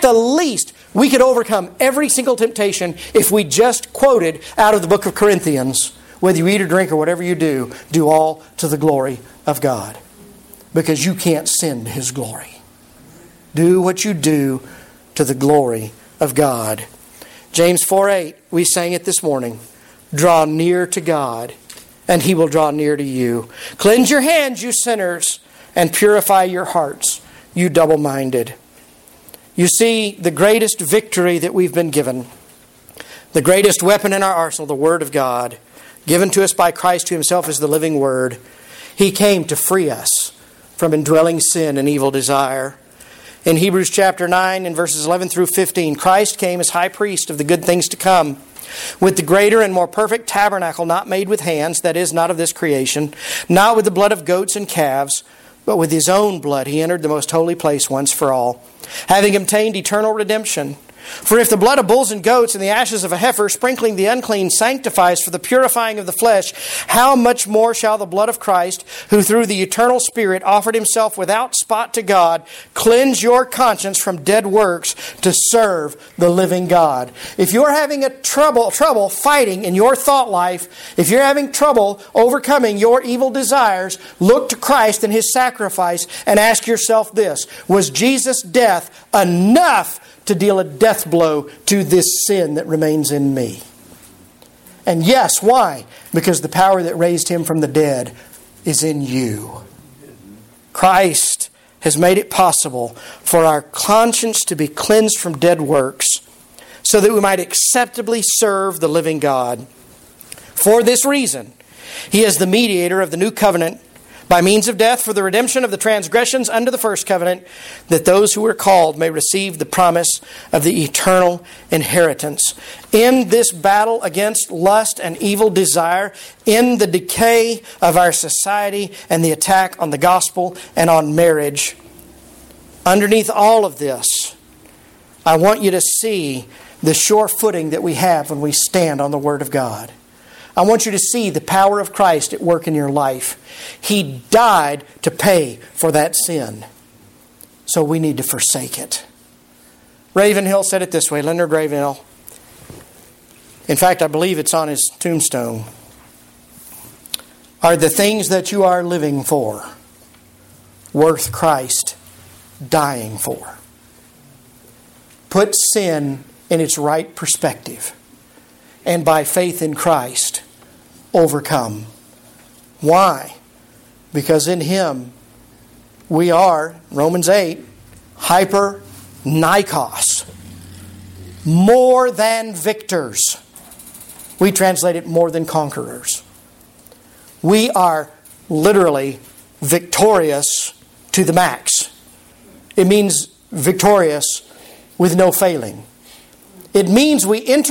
A: we could overcome every single temptation if we just quoted out of the book of Corinthians, whether you eat or drink or whatever you do all to the glory of God. Because you can't sin to His glory. Do what you do to the glory of God. James 4:8, we sang it this morning. Draw near to God, and He will draw near to you. Cleanse your hands, you sinners, and purify your hearts, you double-minded. You see, the greatest victory that we've been given, the greatest weapon in our arsenal, the Word of God, given to us by Christ, who Himself is the living Word. He came to free us from indwelling sin and evil desire. In Hebrews chapter 9 and verses 11 through 15, Christ came as high priest of the good things to come, with the greater and more perfect tabernacle not made with hands, that is, not of this creation, not with the blood of goats and calves, but with His own blood He entered the most holy place once for all, having obtained eternal redemption. For if the blood of bulls and goats and the ashes of a heifer sprinkling the unclean sanctifies for the purifying of the flesh, how much more shall the blood of Christ, who through the eternal Spirit offered Himself without spot to God, cleanse your conscience from dead works to serve the living God? If you're having trouble fighting in your thought life, if you're having trouble overcoming your evil desires, look to Christ and His sacrifice and ask yourself this: was Jesus' death enough to deal a death blow to this sin that remains in me? And yes, why? Because the power that raised Him from the dead is in you. Christ has made it possible for our conscience to be cleansed from dead works so that we might acceptably serve the living God. For this reason, He is the mediator of the new covenant by means of death for the redemption of the transgressions under the first covenant, that those who were called may receive the promise of the eternal inheritance. In this battle against lust and evil desire, in the decay of our society and the attack on the gospel and on marriage, underneath all of this, I want you to see the sure footing that we have when we stand on the Word of God. I want you to see the power of Christ at work in your life. He died to pay for that sin. So we need to forsake it. Ravenhill said it this way, Leonard Ravenhill. In fact, I believe it's on his tombstone. Are the things that you are living for worth Christ dying for? Put sin in its right perspective, and by faith in Christ, overcome. Why? Because in Him we are, Romans 8, hyper nikos, more than victors. We translate it more than conquerors. We are literally victorious to the max. It means victorious with no failing. It means we enter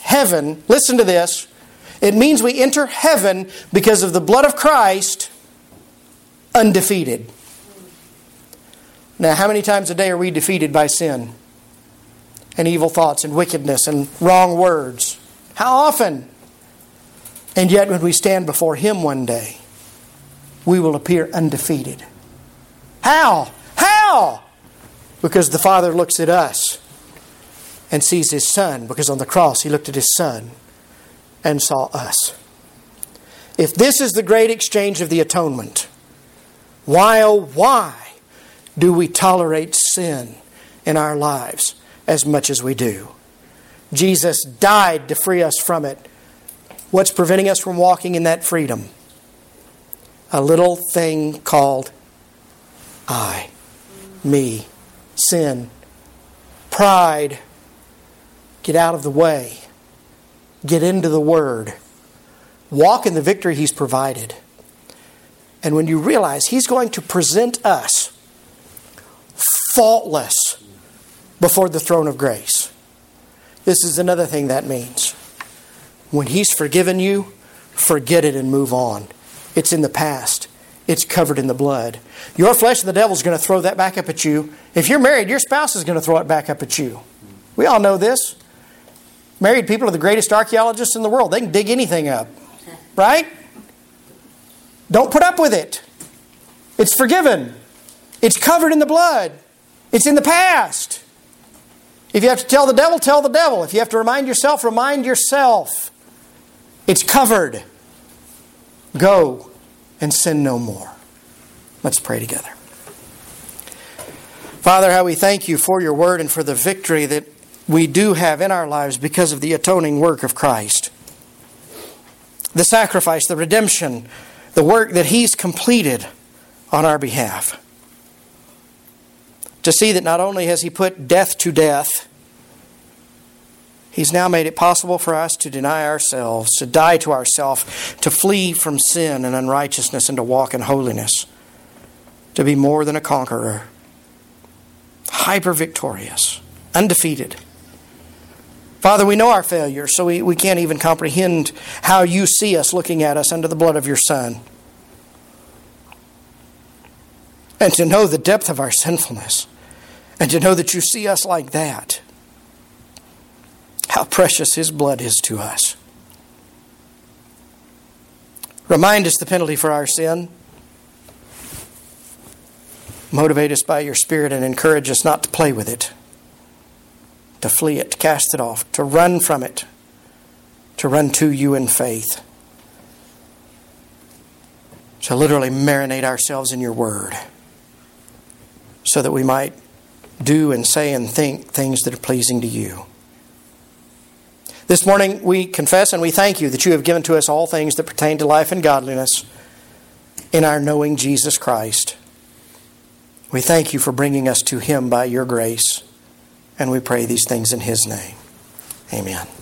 A: heaven, listen to this, it means we enter heaven because of the blood of Christ undefeated. Now, how many times a day are we defeated by sin and evil thoughts and wickedness and wrong words? How often? And yet when we stand before Him one day, we will appear undefeated. How? How? Because the Father looks at us and sees His Son. Because on the cross He looked at His Son and saw us. If this is the great exchange of the atonement, why, oh why, do we tolerate sin in our lives as much as we do? Jesus died to free us from it. What's preventing us from walking in that freedom? A little thing called I, me, sin, pride. Get out of the way. Get into the Word. Walk in the victory He's provided. And when you realize He's going to present us faultless before the throne of grace. This is another thing that means. When He's forgiven you, forget it and move on. It's in the past. It's covered in the blood. Your flesh and the devil's going to throw that back up at you. If you're married, your spouse is going to throw it back up at you. We all know this. Married people are the greatest archaeologists in the world. They can dig anything up. Right? Don't put up with it. It's forgiven. It's covered in the blood. It's in the past. If you have to tell the devil, tell the devil. If you have to remind yourself, remind yourself. It's covered. Go and sin no more. Let's pray together. Father, how we thank You for Your Word and for the victory that we do have in our lives because of the atoning work of Christ. The sacrifice, the redemption, the work that He's completed on our behalf. To see that not only has He put death to death, He's now made it possible for us to deny ourselves, to die to ourselves, to flee from sin and unrighteousness and to walk in holiness. To be more than a conqueror. Hyper victorious. Undefeated. Father, we know our failures, so we can't even comprehend how You see us looking at us under the blood of Your Son. And to know the depth of our sinfulness. And to know that You see us like that. How precious His blood is to us. Remind us the penalty for our sin. Motivate us by Your Spirit and encourage us not to play with it. To flee it, to cast it off, to run from it. To run to You in faith. To literally marinate ourselves in Your Word. So that we might do and say and think things that are pleasing to You. This morning we confess and we thank You that You have given to us all things that pertain to life and godliness in our knowing Jesus Christ. We thank You for bringing us to Him by Your grace. And we pray these things in His name. Amen.